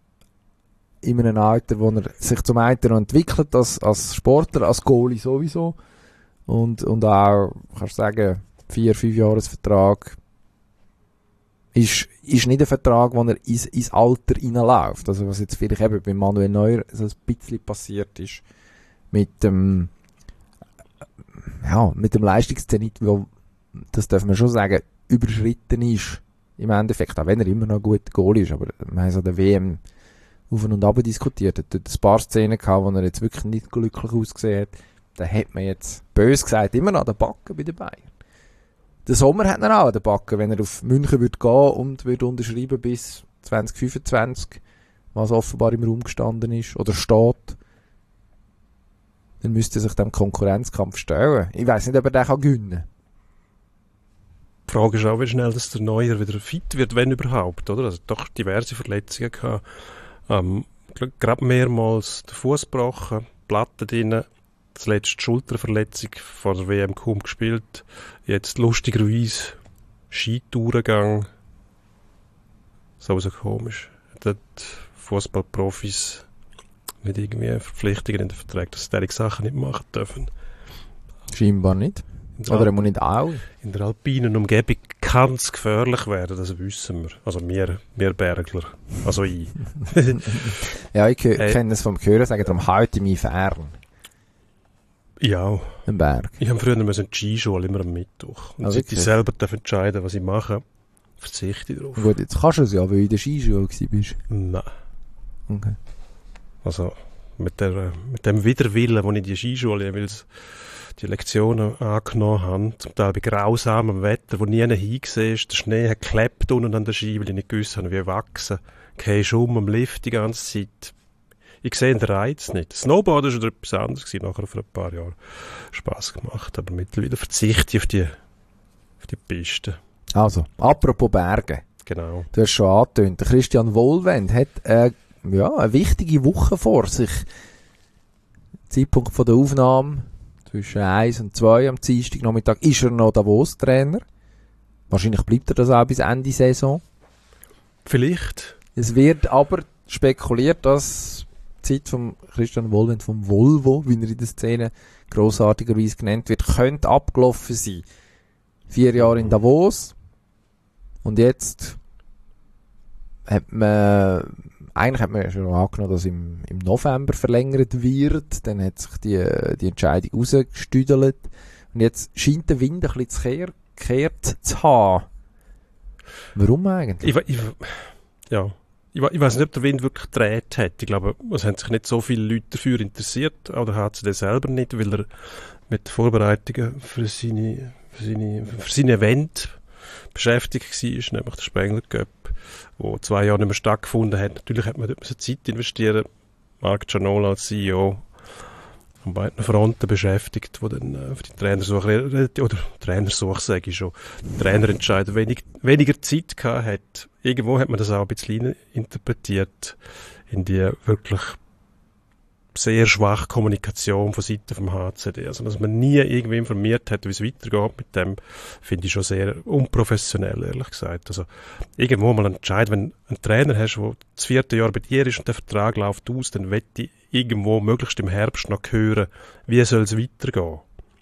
in einem Alter, wo er sich zum einen noch entwickelt, als, als Sportler, als Goalie sowieso. Und, und auch, kannst du sagen, vier, fünf Jahresvertrag ist, ist nicht ein Vertrag, wo er ins, ins Alter reinläuft. Also, was jetzt vielleicht eben bei Manuel Neuer so ein bisschen passiert ist, mit dem, ja, mit dem Leistungszenit, wo, das darf man schon sagen, überschritten ist. Im Endeffekt, auch wenn er immer noch ein guter Goal ist, aber wir haben so der W M auf und ab diskutiert, hat dort ein paar Szenen gehabt, wo er jetzt wirklich nicht glücklich ausgesehen hat. Da hat man jetzt, bös gesagt, immer noch an den Backen bei den Bayern. Der Sommer hat er auch an den Backen, wenn er auf München würde gehen und würde unterschreiben bis zwanzig fünfundzwanzig, was offenbar im Raum gestanden ist, oder steht, dann müsste er sich dem Konkurrenzkampf stellen. Ich weiss nicht, ob er den kann gewinnen. Die Frage ist auch, wie schnell dass der Neuer wieder fit wird, wenn überhaupt, oder? Also doch diverse Verletzungen gehabt. Ähm, gerade mehrmals den Fuß gebrochen, Platten drin, das letzte Schulterverletzung vor der W M kaum gespielt. Jetzt lustigerweise Skitourengang. So so komisch. Dort Fußballprofis nicht irgendwie Verpflichtungen in den Verträgen, dass sie solche Sachen nicht machen dürfen. Scheinbar nicht. In der, Oder er muss nicht auch. in der alpinen Umgebung kann es gefährlich werden, das wissen wir. Also wir, wir Bergler. Also ich. Ja, ich Hey. kenne es vom Hören, sagen darum halte ich mich fern. Ja, Im Berg. ich habe früher müssen die Skischule immer am Mittwoch. Und Ah, seit ich wirklich? selber darf entscheiden, was ich mache, verzichte ich darauf. Gut, jetzt kannst du es ja, weil du in der Skischule bist. Nein. Okay. Also mit, der, mit dem Widerwillen, wo ich die Skischule, weil die Lektionen angenommen habe, zum Teil bei grausamem Wetter, wo nie einer hingesehen ist, der Schnee hat geklebt unten an der Ski, weil ich nicht gewusst habe, wie wachsen. Gehst um am Lift die ganze Zeit. Ich sehe den Reiz nicht. Snowboarden war etwas anderes gewesen, nachher vor ein paar Jahren Spass gemacht, aber mittlerweile verzichte ich auf die, auf die Piste. Also, apropos Berge. Genau. Du hast schon angetönt, der Christian Wohlwend hat äh, ja, eine wichtige Woche vor sich. Zeitpunkt von der Aufnahme zwischen eins und zwei am Dienstagnachmittag ist er noch Davos-Trainer. Wahrscheinlich bleibt er das auch bis Ende Saison. Vielleicht. Es wird aber spekuliert, dass die Zeit von Christian Wohlwend vom Volvo, wie er in der Szene grossartigerweise genannt wird, könnte abgelaufen sein. Vier Jahre in Davos. Und jetzt hat man, eigentlich hat man ja schon angenommen, dass im, im November verlängert wird. Dann hat sich die, die Entscheidung rausgestüdelt. Und jetzt scheint der Wind ein bisschen zu kehr, gekehrt zu haben. Warum eigentlich? Ich, ich, ja, ich, ich weiß nicht, ob der Wind wirklich gedreht hat. Ich glaube, es haben sich nicht so viele Leute dafür interessiert, auch der H C D selber nicht, weil er mit Vorbereitungen für seine, für seine, für seine Event beschäftigt war, nämlich der Spengler Cup, wo zwei Jahre nicht mehr stattgefunden hat. Natürlich hat man dort Zeit investieren. Marc Gianola als C E O von beiden Fronten beschäftigt, wo dann äh, für die Trainersuche, oder Trainersuche sage ich schon, Trainerentscheid wenig, weniger Zeit gehabt hat. Irgendwo hat man das auch ein bisschen interpretiert in die wirklich sehr schwache Kommunikation von Seiten vom H C D. Also, dass man nie irgendwie informiert hat, wie es weitergeht mit dem, finde ich schon sehr unprofessionell, ehrlich gesagt. Also, irgendwo mal entscheiden, wenn du einen Trainer hast, der das vierte Jahr bei dir ist und der Vertrag läuft aus, dann will ich irgendwo möglichst im Herbst noch hören, wie soll es weitergehen.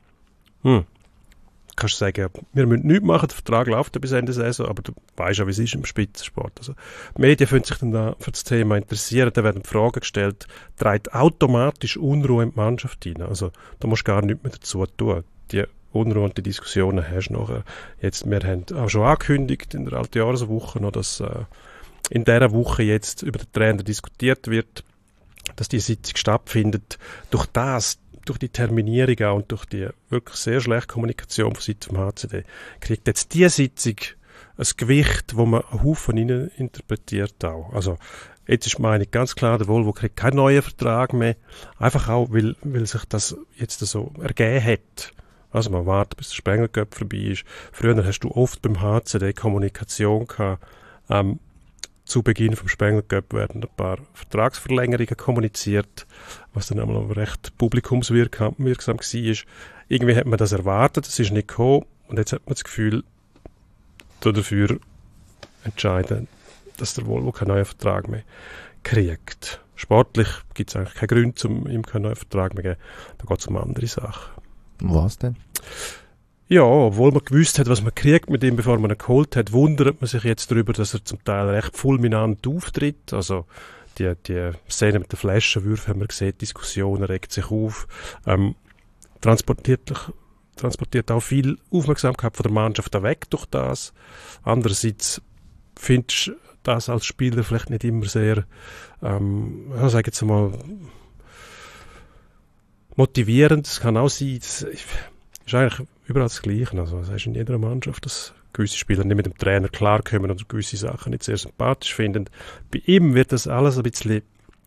Hm. Du kannst sagen, wir müssen nichts machen, der Vertrag läuft ja bis Ende der Saison, aber du weißt ja, wie es ist im Spitzensport. Also, die Medien können sich dann da für das Thema interessieren, da werden Fragen gestellt, trägt automatisch Unruhe in die Mannschaft hinein. Also, da musst du gar nichts mehr dazu tun. Die Unruhe und die Diskussionen hast du nachher. Jetzt, wir haben auch schon angekündigt in der Altjahreswoche noch, dass äh, in dieser Woche jetzt über den Trainer diskutiert wird, dass die Sitzung stattfindet. Durch das, durch die Terminierung auch und durch die wirklich sehr schlechte Kommunikation von Seiten vom H C D, kriegt jetzt diese Sitzung ein Gewicht, wo man einen Haufen rein interpretiert auch. Also, jetzt ist meine ganz klar, der Volvo kriegt keinen neuen Vertrag mehr. Einfach auch, weil, weil sich das jetzt so ergeben hat. Also, man wartet, bis der Spengler Cup vorbei ist. Früher hast du oft beim H C D Kommunikation gehabt. Ähm, Zu Beginn vom Spengler Cup werden ein paar Vertragsverlängerungen kommuniziert, was dann einmal recht publikumswirksam war. Irgendwie hat man das erwartet, es ist nicht gekommen und jetzt hat man das Gefühl, dafür entscheiden, dass der Volvo keinen neuen Vertrag mehr kriegt. Sportlich gibt es eigentlich keinen Grund, um ihm keinen neuen Vertrag mehr zu geben. Da geht es um andere Sachen. Was denn? Ja, obwohl man gewusst hat, was man kriegt mit ihm, bevor man ihn geholt hat, wundert man sich jetzt darüber, dass er zum Teil recht fulminant auftritt. Also die, die Szene mit den Flaschenwürfen haben wir gesehen, die Diskussion regt sich auf. Ähm, transportiert, transportiert auch viel Aufmerksamkeit von der Mannschaft weg durch das. Andererseits findest du das als Spieler vielleicht nicht immer sehr, ähm, ja, sag jetzt mal, motivierend. Es kann auch sein, das ist eigentlich überall das Gleiche. Also, das heißt in jeder Mannschaft, dass gewisse Spieler nicht mit dem Trainer klarkommen und gewisse Sachen nicht sehr sympathisch finden. Bei ihm wird das alles ein bisschen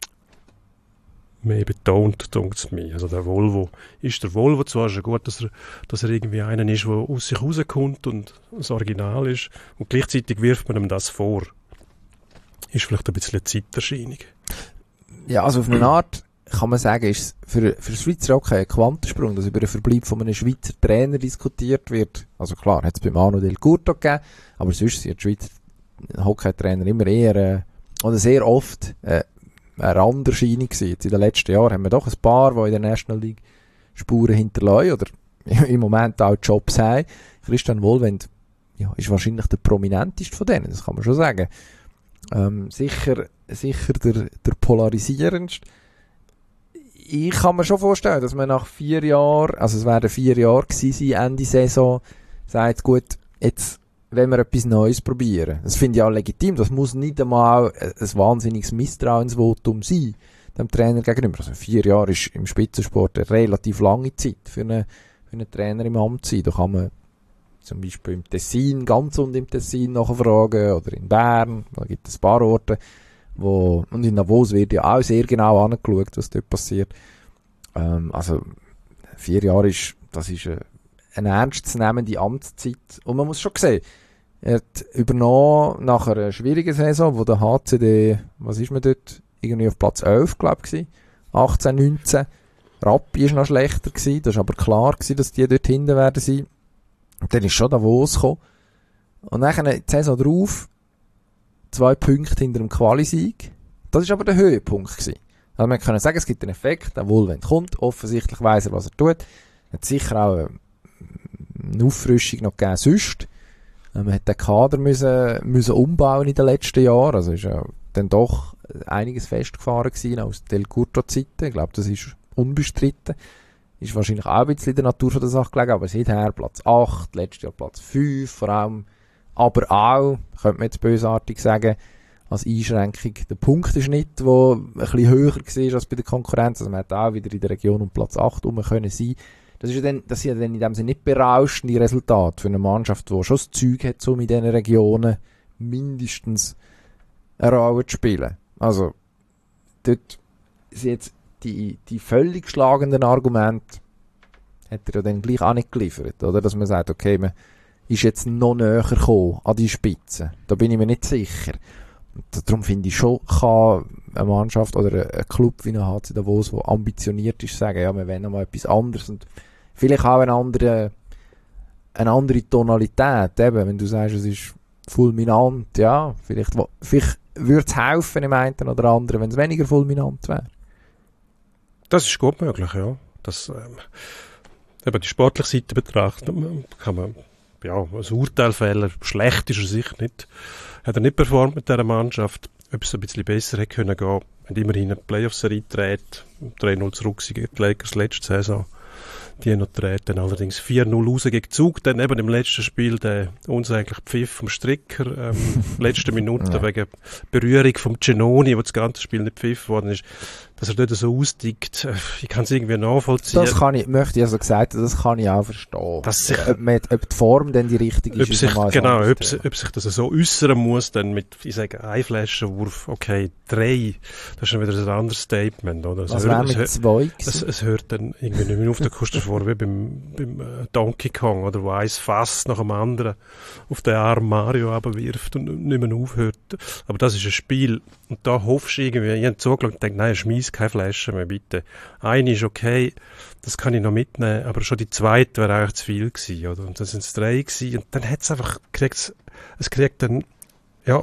mehr betont, denkt es mir. Also der Volvo ist der Volvo. Zwar ist es gut, dass er, dass er irgendwie einer ist, der aus sich rauskommt und das Original ist. Und gleichzeitig wirft man ihm das vor. Ist vielleicht ein bisschen eine Zeiterscheinung. Ja, also auf eine Art kann man sagen, ist es für, für Schweizer Hockey ein Quantensprung, dass über den Verbleib von einem Schweizer Trainer diskutiert wird. Also klar, hat es beim Arno Del Curto gegeben, aber sonst sind die Schweizer Hockey-Trainer immer eher, äh, oder sehr oft, äh, eine Randerscheinung gewesen. Jetzt in den letzten Jahren haben wir doch ein paar, die in der National League Spuren hinterlassen oder im Moment auch Jobs haben. Christian Wohlwend, ja, ist wahrscheinlich der prominenteste von denen, das kann man schon sagen. Ähm, sicher, sicher der, der polarisierendste. Ich kann mir schon vorstellen, dass man nach vier Jahren, also es werden vier Jahre gewesen sein, Ende Saison, sagt, gut, jetzt wollen wir etwas Neues probieren. Das finde ich auch legitim. Das muss nicht einmal ein wahnsinniges Misstrauensvotum sein, dem Trainer gegenüber. Also vier Jahre ist im Spitzensport eine relativ lange Zeit für einen, für einen Trainer im Amt zu sein. Da kann man zum Beispiel im Tessin, ganz und im Tessin nachfragen, oder in Bern, da gibt es ein paar Orte, wo, und in Davos wird ja auch sehr genau angeschaut, was dort passiert. Ähm, also, vier Jahre ist, das ist eine, eine ernstzunehmende Amtszeit. Und man muss schon sehen, er hat übernommen nach einer schwierigen Saison, wo der H C D, was ist man dort, irgendwie auf Platz elf, glaube ich, achtzehn, neunzehn. Rappi ist noch schlechter gewesen, das war aber klar gewesen, dass die dort hinten werden sein. Und dann ist schon Davos gekommen. Und dann die Saison drauf, zwei Punkte hinter dem Quali-Sieg. Das war aber der Höhepunkt gewesen. Also man kann sagen, es gibt einen Effekt, der Wohlwend kommt, offensichtlich weiss er, was er tut. Hat sicher auch eine Auffrischung noch gegeben sonst. Man hat den Kader müssen, müssen umbauen in den letzten Jahren. Also ist ja dann doch einiges festgefahren gewesen aus Del Curto-Zeiten. Ich glaube, das ist unbestritten. Ist wahrscheinlich auch ein bisschen in der Natur von der Sache gelegen, aber seither Platz acht, letztes Jahr Platz fünf, vor allem, aber auch, könnte man jetzt bösartig sagen, als Einschränkung der Punkteschnitt, der ein bisschen höher war als bei der Konkurrenz. Also man hat auch wieder in der Region um Platz acht rum können sein. Das ist ja dann, das sind ja dann in dem Sinne nicht berauschende Resultate für eine Mannschaft, die schon das Zeug hat, um in diesen Regionen mindestens eine Rolle zu spielen. Also, dort sind jetzt die, die völlig schlagenden Argumente, hat er ja dann gleich auch nicht geliefert, oder? Dass man sagt, okay, man ist jetzt noch näher gekommen an die Spitze. Da bin ich mir nicht sicher. Und darum finde ich schon, kann eine Mannschaft oder ein Club wie ein H C Davos, der ambitioniert ist, sagen, ja, wir wollen noch mal etwas anderes und vielleicht auch eine andere, eine andere Tonalität, eben, wenn du sagst, es ist fulminant, ja, vielleicht, vielleicht würde es helfen im einen oder anderen, wenn es weniger fulminant wäre. Das ist gut möglich, ja. Das, ähm, eben die sportliche Seite betrachten, kann man, ja, ein Urteil fällen, schlecht ist er sicher nicht. Hat er nicht performt mit dieser Mannschaft, ob es ein bisschen besser hätte können gehen, wenn immerhin eine Playoff-Serie dreht, drei null zurück sind die Lakers letzte Saison, die noch treten, allerdings vier null raus gegen Zug, dann eben im letzten Spiel der unsägliche Pfiff vom Stricker, ähm, letzte Minute ja. wegen Berührung vom Genoni, wo das ganze Spiel nicht pfiff worden ist, dass er dort so austickt, ich kann es irgendwie nachvollziehen. Das kann ich, möchte ich also gesagt, das kann ich auch verstehen. Dass sich, ob, man, ob die Form dann die richtige ist, ist, sich, ist genau, ob, ob sich das so äußern muss, dann mit, ich sage, ein Flaschenwurf, okay, drei, das ist schon wieder ein anderes Statement, oder? Was wäre mit zwei es, es hört dann irgendwie nicht mehr auf, da kommst du vor, wie beim, beim äh, Donkey Kong, oder, wo ein Fass nach dem anderen auf den Arm Mario runterwirft und nicht mehr aufhört. Aber das ist ein Spiel, und da hoffst du irgendwie, ich habe zugeschaut und denke, nein, schmeiss keine Flasche mehr, bitte. Eine ist okay, das kann ich noch mitnehmen, aber schon die zweite wäre eigentlich zu viel gewesen, oder? Und dann sind es drei gewesen, und dann hat es einfach, kriegt's, es kriegt dann, ja,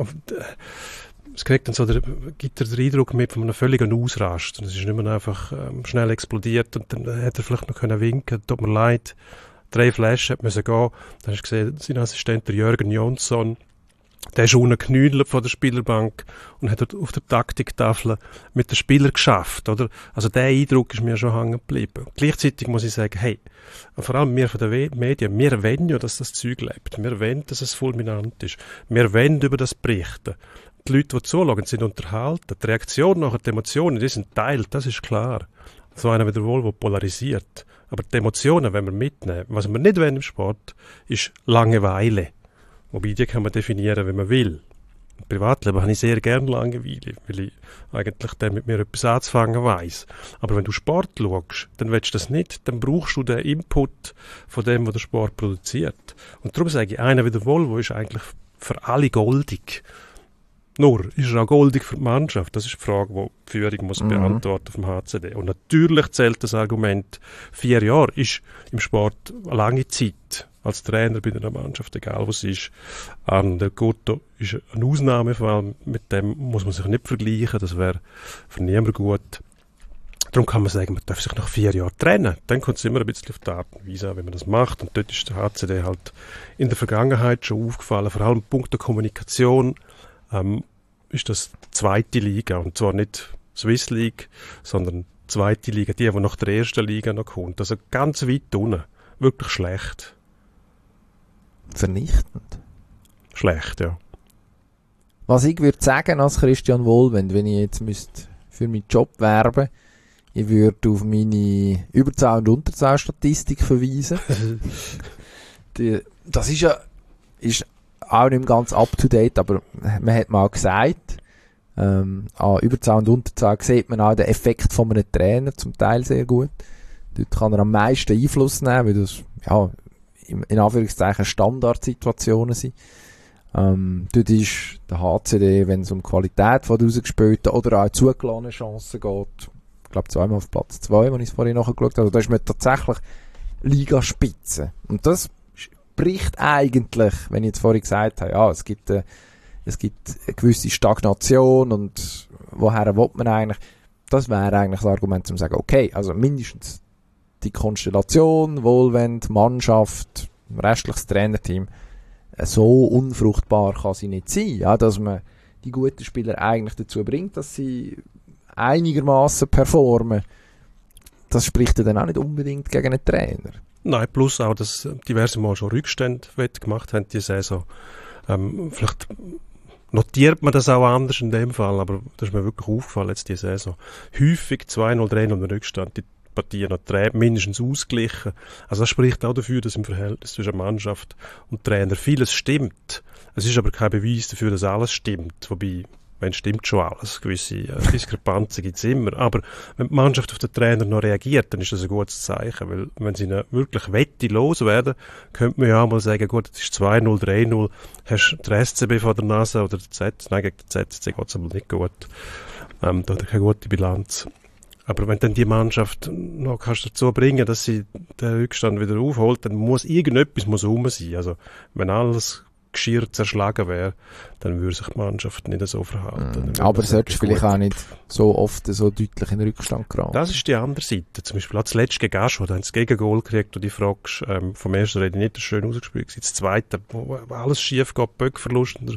es kriegt dann so, der, gibt er den Eindruck mit von einem völligen Ausrast, und es ist nicht mehr einfach ähm, schnell explodiert, und dann hätte er vielleicht noch können winken, tut mir leid, drei Flaschen hat müssen gehen, dann hast du gesehen, sein Assistent, der Jürgen Jonsson, der ist unten geknüdelt von der Spielerbank und hat dort auf der Taktiktafel mit den Spielern geschafft, oder? Also der Eindruck ist mir schon hängen geblieben. Gleichzeitig muss ich sagen, hey, vor allem wir von den Medien, wir wollen ja, dass das Zeug lebt. Wir wollen, dass es fulminant ist. Wir wollen über das berichten. Die Leute, die zuschauen, sind unterhalten. Die Reaktion nachher, die Emotionen, die sind teilt, das ist klar. So einer wieder wohl, der polarisiert. Aber die Emotionen wollen wir mitnehmen. Was wir nicht wollen im Sport, ist Langeweile. Wobei, die kann man definieren, wie man will. Im Privatleben habe ich sehr gerne Langeweile, weil ich eigentlich dann mit mir etwas anzufangen weiss. Aber wenn du Sport schaust, dann willst du das nicht, dann brauchst du den Input von dem, was der Sport produziert. Und darum sage ich, einer wie der Volvo ist eigentlich für alle goldig. Nur, ist er auch goldig für die Mannschaft? Das ist die Frage, die die Führung muss mhm. beantworten vom H C D. Und natürlich zählt das Argument, vier Jahre ist im Sport eine lange Zeit. Als Trainer bei einer Mannschaft, egal was es ist. Arne Del Cotto ist eine Ausnahmefall, mit dem muss man sich nicht vergleichen, das wäre für niemanden gut. Darum kann man sagen, man darf sich nach vier Jahren trennen. Dann kommt es immer ein bisschen auf die Art und Weise an, wie man das macht. Und dort ist der H C D halt in der Vergangenheit schon aufgefallen, vor allem Punkt der Kommunikation, ähm, ist das die zweite Liga, und zwar nicht Swiss League, sondern die zweite Liga, die, die nach der ersten Liga noch kommt. Also ganz weit unten. Wirklich schlecht. Vernichtend. Schlecht, ja. Was ich würde sagen als Christian Wohlwend, wenn ich jetzt müsste für meinen Job werben, ich würde auf meine Überzahl- und Unterzahlstatistik verweisen. Die, das ist ja ist auch nicht ganz up-to-date, aber man hat mal gesagt, ähm, an Überzahl und Unterzahl sieht man auch den Effekt von einem Trainer zum Teil sehr gut. Dort kann er am meisten Einfluss nehmen, weil das, ja, in Anführungszeichen Standardsituationen sind. Ähm, dort ist der H C D, wenn es um die Qualität von rausgespielten oder auch zugelassene Chancen geht, ich glaube zweimal auf Platz zwei, wenn ich es vorhin nachgeschaut habe, also da ist man tatsächlich Ligaspitze. Und das spricht eigentlich, wenn ich jetzt vorhin gesagt habe, ja, es gibt, äh, es gibt eine gewisse Stagnation und woher will man eigentlich, das wäre eigentlich das Argument, um zu sagen, okay, also mindestens die Konstellation, Wohlwend, Mannschaft, restliches Trainerteam, so unfruchtbar kann sie nicht sein, ja, dass man die guten Spieler eigentlich dazu bringt, dass sie einigermaßen performen. Das spricht ja dann auch nicht unbedingt gegen einen Trainer. Nein, plus auch, dass diverse Mal schon Rückstände gemacht haben diese Saison. Ähm, vielleicht notiert man das auch anders in dem Fall, aber das ist mir wirklich aufgefallen jetzt diese Saison. Häufig zwei null, drei null Rückstand, die Partien noch mindestens ausgeglichen. Also das spricht auch dafür, dass im Verhältnis zwischen Mannschaft und Trainer vieles stimmt. Es ist aber kein Beweis dafür, dass alles stimmt. Wobei, wenn stimmt schon alles. Gewisse äh, Diskrepanzen gibt es immer. Aber wenn die Mannschaft auf den Trainer noch reagiert, dann ist das ein gutes Zeichen. Weil wenn sie ihn wirklich wette loswerden, könnte man ja auch mal sagen, gut, es ist zwei null, drei null, hast den S C B vor der Nase oder der Z, nein, gegen den Z C C geht es aber nicht gut. Ähm, da hat er keine gute Bilanz. Aber wenn dann die Mannschaft noch kannst dazu bringen, dass sie den Rückstand wieder aufholt, dann muss irgendetwas muss rum sein. Also, wenn alles Geschirr zerschlagen wäre, dann würde sich die Mannschaft nicht so verhalten. Mm, aber solltest du vielleicht auch nicht so oft so deutlich in den Rückstand geraten. Das ist die andere Seite. Zum Beispiel auch das letzte gegen Aschua, da haben sie das Gegengol gekriegt und die fragst, ähm, vom ersten rede ich nicht schön ausgespielt, das zweite, wo, wo alles schief geht, Böckverlust in der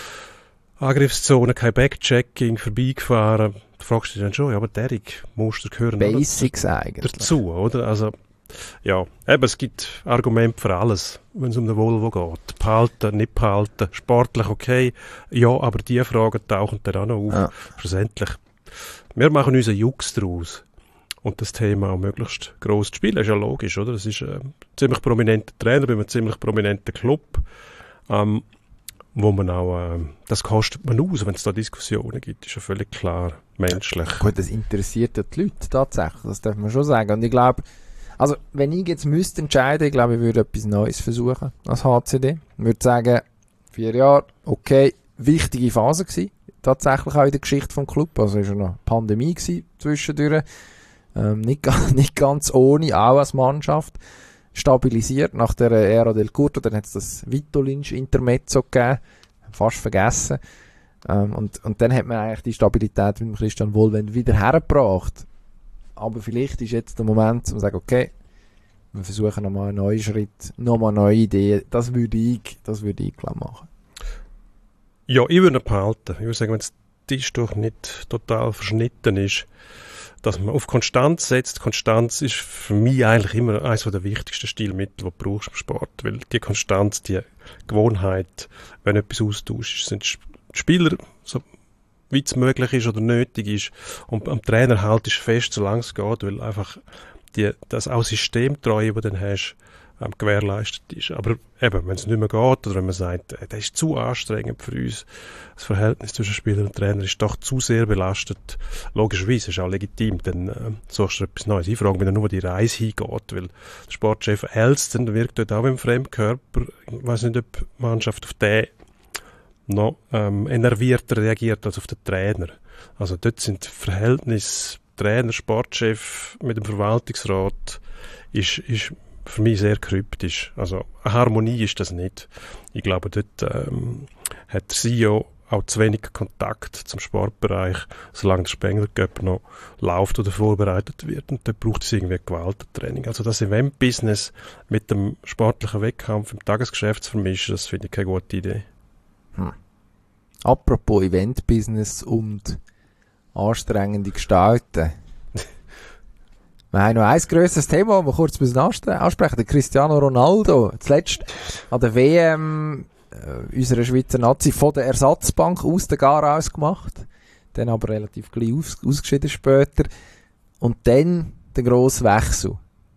Angriffszone, kein Backchecking, vorbeigefahren. Da fragst du dich dann schon, ja, aber Derek, Muster gehören Basics eigentlich dazu, oder? Also, ja, eben, es gibt Argumente für alles, wenn es um den Volvo geht. Behalten, nicht behalten, sportlich okay, ja, aber diese Fragen tauchen dann auch noch auf. Ja. Schlussendlich, wir machen unseren Jux daraus. Und das Thema auch möglichst gross zu spielen, ist ja logisch, oder? Das ist ein ziemlich prominenter Trainer bei einem ziemlich prominenten Club, ähm, wo man auch, äh, das kostet man aus, wenn es da Diskussionen gibt, ist ja völlig klar, menschlich. Gut, das interessiert ja die Leute tatsächlich, das darf man schon sagen. Und ich glaube, also wenn ich jetzt müsste entscheiden, ich glaube, ich würde etwas Neues versuchen als H C D. Ich würde sagen, vier Jahre, okay, wichtige Phase gewesen, tatsächlich auch in der Geschichte vom Club, also es war noch Pandemie gewesen zwischendurch, ähm, nicht, nicht ganz ohne, auch als Mannschaft. Stabilisiert nach der Ära del Curto, dann hat es das Vitolinch-Intermezzo gegeben, fast vergessen. Ähm, und, und dann hat man eigentlich die Stabilität mit dem Christian Wohlwend wieder hergebracht. Aber vielleicht ist jetzt der Moment, um zu sagen, okay, wir versuchen nochmal einen neuen Schritt, nochmal neue Ideen. Das würde ich, das würde ich glaube machen. Ja, ich würde ihn behalten. Ich würde sagen, wenn das Tisch doch nicht total verschnitten ist, dass man auf Konstanz setzt. Konstanz ist für mich eigentlich immer eines der wichtigsten Stilmittel, die du brauchst im Sport. Weil die Konstanz, die Gewohnheit, wenn etwas austauscht, sind die Spieler, so weit es möglich ist oder nötig ist. Und am Trainer haltest du fest, solange es geht, weil einfach die, das auch Systemtreue, das du dann hast, ähm, gewährleistet ist. Aber eben, wenn es nicht mehr geht oder wenn man sagt, äh, das ist zu anstrengend für uns, das Verhältnis zwischen Spieler und Trainer ist doch zu sehr belastet, logischerweise ist auch legitim, dann äh, suchst du etwas Neues. Ich frage mich dann nur, wo die Reise hingeht, weil der Sportchef Elston wirkt dort auch im Fremdkörper. Ich weiß nicht, ob die Mannschaft auf den noch ähm, enervierter reagiert als auf den Trainer. Also dort sind die Verhältnisse Trainer, Sportchef mit dem Verwaltungsrat ist, ist für mich sehr kryptisch. Also eine Harmonie ist das nicht. Ich glaube, dort ähm, hat der C E O auch zu wenig Kontakt zum Sportbereich, solange der Spengler Cup noch läuft oder vorbereitet wird. Und dort braucht es irgendwie Gewaltentraining. Also das Event-Business mit dem sportlichen Wettkampf im Tagesgeschäft zu vermischen, das finde ich keine gute Idee. Hm. Apropos Event-Business und anstrengende Gestalten. Wir haben noch ein grösseres Thema, das wir kurz ansprechen. Der Cristiano Ronaldo, zuletzt an der W M äh, unserer Schweizer Nazi von der Ersatzbank aus der Garaus gemacht. Dann aber relativ gleich aus, ausgeschieden später. Und dann der grosse Wechsel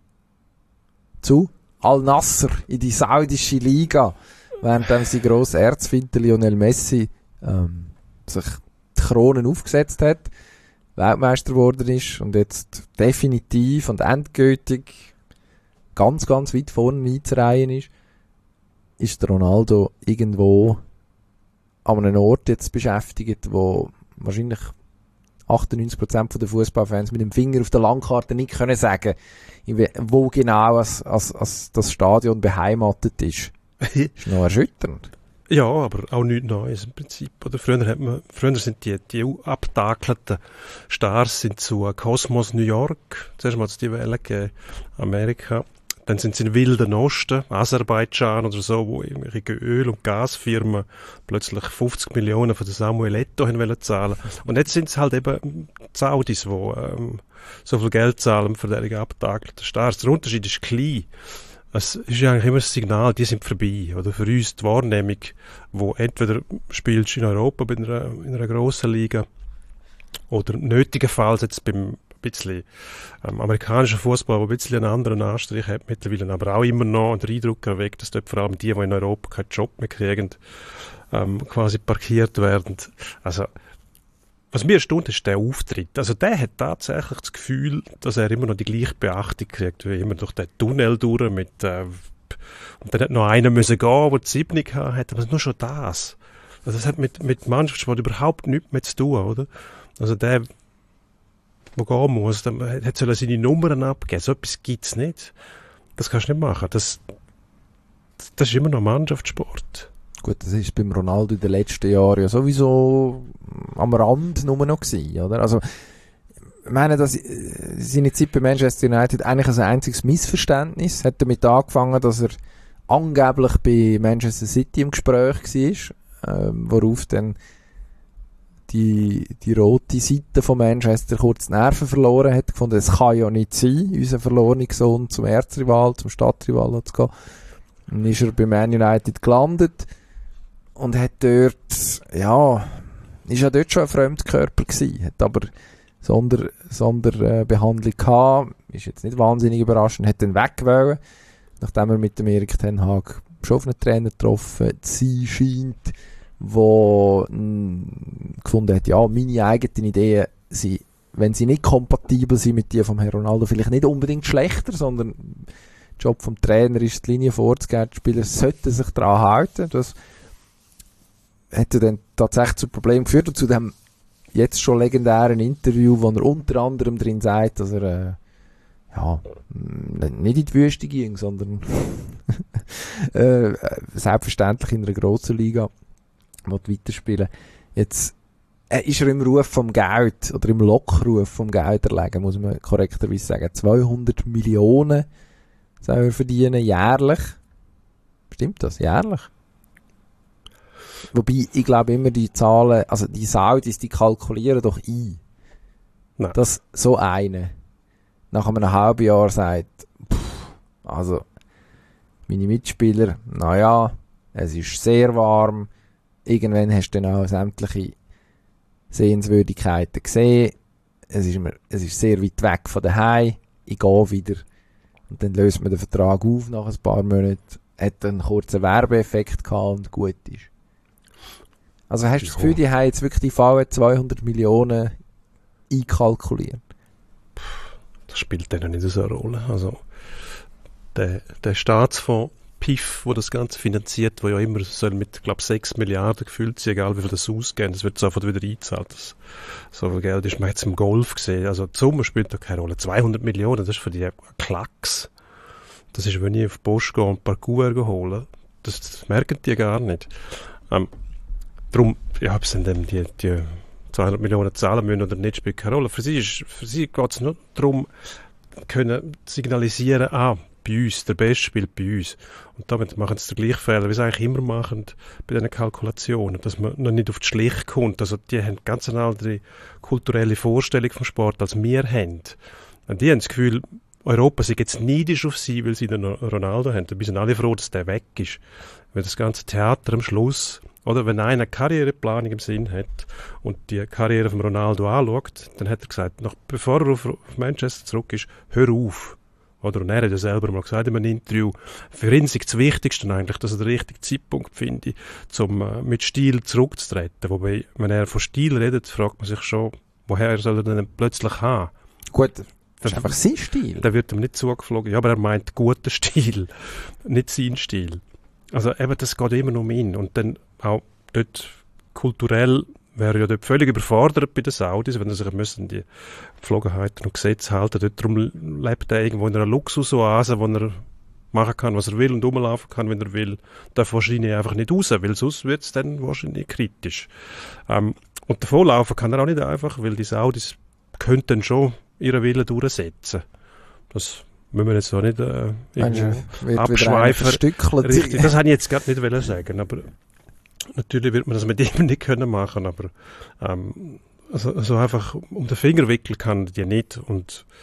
zu Al-Nassr in die saudische Liga, während dann sein grosser Erzfeind Lionel Messi ähm, sich die Kronen aufgesetzt hat, Weltmeister geworden ist und jetzt definitiv und endgültig ganz, ganz weit vorne einzureihen ist, ist der Ronaldo irgendwo an einem Ort jetzt beschäftigt, wo wahrscheinlich achtundneunzig Prozent der Fußballfans mit dem Finger auf der Landkarte nicht können sagen, wo genau als, als, als das Stadion beheimatet ist. Ist noch erschütternd. Ja, aber auch nichts Neues im Prinzip. Oder früher hat man, früher sind die, die abgetakelten Stars sind zu Cosmos New York. Zuerst mal die Welle gegeben, Amerika. Dann sind sie in Wilden Osten, Aserbaidschan oder so, wo irgendwelche Öl- und Gasfirmen plötzlich fünfzig Millionen von der Samuel Eto'o haben wollen zahlen. Und jetzt sind es halt eben die Saudis, die ähm, so viel Geld zahlen für diese abgetakelten Stars. Der Unterschied ist klein. es ist ja eigentlich immer das Signal, die sind vorbei. Oder für uns die Wahrnehmung, wo entweder spielst du in Europa bei einer, in einer grossen Liga oder nötigenfalls jetzt beim bisschen ähm, amerikanischen Fußball, der ein bisschen einen anderen Anstrich hat mittlerweile, aber auch immer noch den Eindruck erweckt, dass dort vor allem die, die in Europa keinen Job mehr kriegen, ähm, quasi parkiert werden. Also, was mir erstaunt ist, der Auftritt. Also der hat tatsächlich das Gefühl, dass er immer noch die gleiche Beachtung kriegt, wie immer durch den Tunnel durch mit äh, und dann hat noch einer müssen gehen, der die Siebni hatte, aber nur schon das. Also das hat mit, mit Mannschaftssport überhaupt nichts mehr zu tun, oder? Also der wo gehen muss, dann hat er seine Nummern abgeben. So etwas gibt es nicht. Das kannst du nicht machen. Das, das ist immer noch Mannschaftssport. Gut, das ist beim Ronaldo in den letzten Jahren ja sowieso am Rand nur noch gewesen, oder? Also, ich meine, dass seine Zeit bei Manchester United eigentlich ein einziges Missverständnis hat damit angefangen, dass er angeblich bei Manchester City im Gespräch war, ähm, worauf dann die, die rote Seite von Manchester kurz die Nerven verloren hat, gefunden, es kann ja nicht sein, unser verlorener Sohn zum Erzrival, zum Stadtrival zu gehen. Dann ist er bei Man United gelandet und hat dort, ja, ist ja dort schon ein Fremdkörper gewesen, hat aber Sonder, Sonderbehandlung gehabt, ist jetzt nicht wahnsinnig überraschend, hat dann weggewollen, nachdem er mit dem Erik ten Hag schon auf einen Trainer getroffen sie scheint, wo mh, gefunden hat, ja, meine eigenen Ideen sind, wenn sie nicht kompatibel sind mit die vom Herrn Ronaldo, vielleicht nicht unbedingt schlechter, sondern der Job vom Trainer ist, die Linie vorzugeben, die Spieler sollten sich daran halten. Das hätte dann tatsächlich zu Problemen geführt und zu dem jetzt schon legendären Interview, wo er unter anderem drin sagt, dass er äh, ja, nicht in die Wüste ging, sondern äh, selbstverständlich in einer grossen Liga weiterspielen. Jetzt äh, ist er im Ruf vom Geld oder im Lockruf vom Geld erlegen, muss man korrekterweise sagen. zweihundert Millionen soll er verdienen, jährlich. Stimmt das? Jährlich? Wobei, ich glaube immer die Zahlen, also die Saudis, die kalkulieren doch ein. Nein. Dass so eine nach einem halben Jahr sagt, pff, also meine Mitspieler, naja, es ist sehr warm, irgendwann hast du dann auch sämtliche Sehenswürdigkeiten gesehen, es ist, immer, es ist sehr weit weg von daheim, ich gehe wieder. Und dann löst man den Vertrag auf nach ein paar Monaten, hat einen kurzen Werbeeffekt gehabt und gut ist. Also hast du das Gefühl, die haben jetzt wirklich die V W zweihundert Millionen einkalkuliert? Das spielt denen nicht so eine Rolle. Also der, der Staatsfonds P I F, wo das Ganze finanziert, wo ja immer soll mit, glaube sechs Milliarden gefüllt sein, egal wie viel das ausgehen, das wird sofort wieder eingezahlt. Das, so viel Geld ist man jetzt im Golf gesehen. Also die Summe spielt da keine Rolle. zweihundert Millionen, das ist für die Klacks. Das ist, wenn ich auf die Post gehe und Parcours holen. Das, das merken die gar nicht. Ähm, darum, ja, ob sie dann die, die zweihundert Millionen zahlen müssen oder nicht, spielt keine Rolle. Für sie, ist, für sie geht es nur darum, können signalisieren, ah, bei uns, der Beste spielt bei uns. Und damit machen sie den gleichen Fehler, wie sie eigentlich immer machen bei diesen Kalkulationen, dass man noch nicht auf die Schliche kommt. Also die haben ganz eine andere kulturelle Vorstellung vom Sport, als wir haben. Und die haben das Gefühl, Europa sei jetzt neidisch auf sie, weil sie den Ronaldo haben. Da sind alle froh, dass der weg ist. Weil das ganze Theater am Schluss, oder wenn einer eine Karriereplanung im Sinn hat und die Karriere von Ronaldo anschaut, dann hat er gesagt, noch bevor er auf Manchester zurück ist, hör auf. Oder, und er hat ja selber mal gesagt in einem Interview, für ihn ist das Wichtigste eigentlich, dass er den richtigen Zeitpunkt findet, um äh, mit Stil zurückzutreten. Wobei, wenn er von Stil redet, fragt man sich schon, woher soll er denn plötzlich haben? Gut, das ist einfach sein Stil. Der wird ihm nicht zugeflogen. Ja, aber er meint guten Stil, nicht sein Stil. Also eben, das geht immer um ihn. Und dann auch dort kulturell wäre ja dort völlig überfordert bei den Saudis, wenn sie sich müssen die Gepflogenheiten und Gesetze halten. Dort darum lebt er irgendwo in einer Luxusoase, wo er machen kann, was er will und rumlaufen kann, wenn er will. Darf wahrscheinlich einfach nicht raus, weil sonst wird es dann wahrscheinlich kritisch. Ähm, und davonlaufen kann er auch nicht einfach, weil die Saudis könnten schon ihren Willen durchsetzen. Das müssen wir jetzt auch nicht äh, irgendwo abschweifen. Richtig, das habe ich jetzt gerade nicht sagen, aber natürlich wird man das mit ihm nicht können machen, aber ähm, also, also einfach um den Finger wickeln kann die nicht und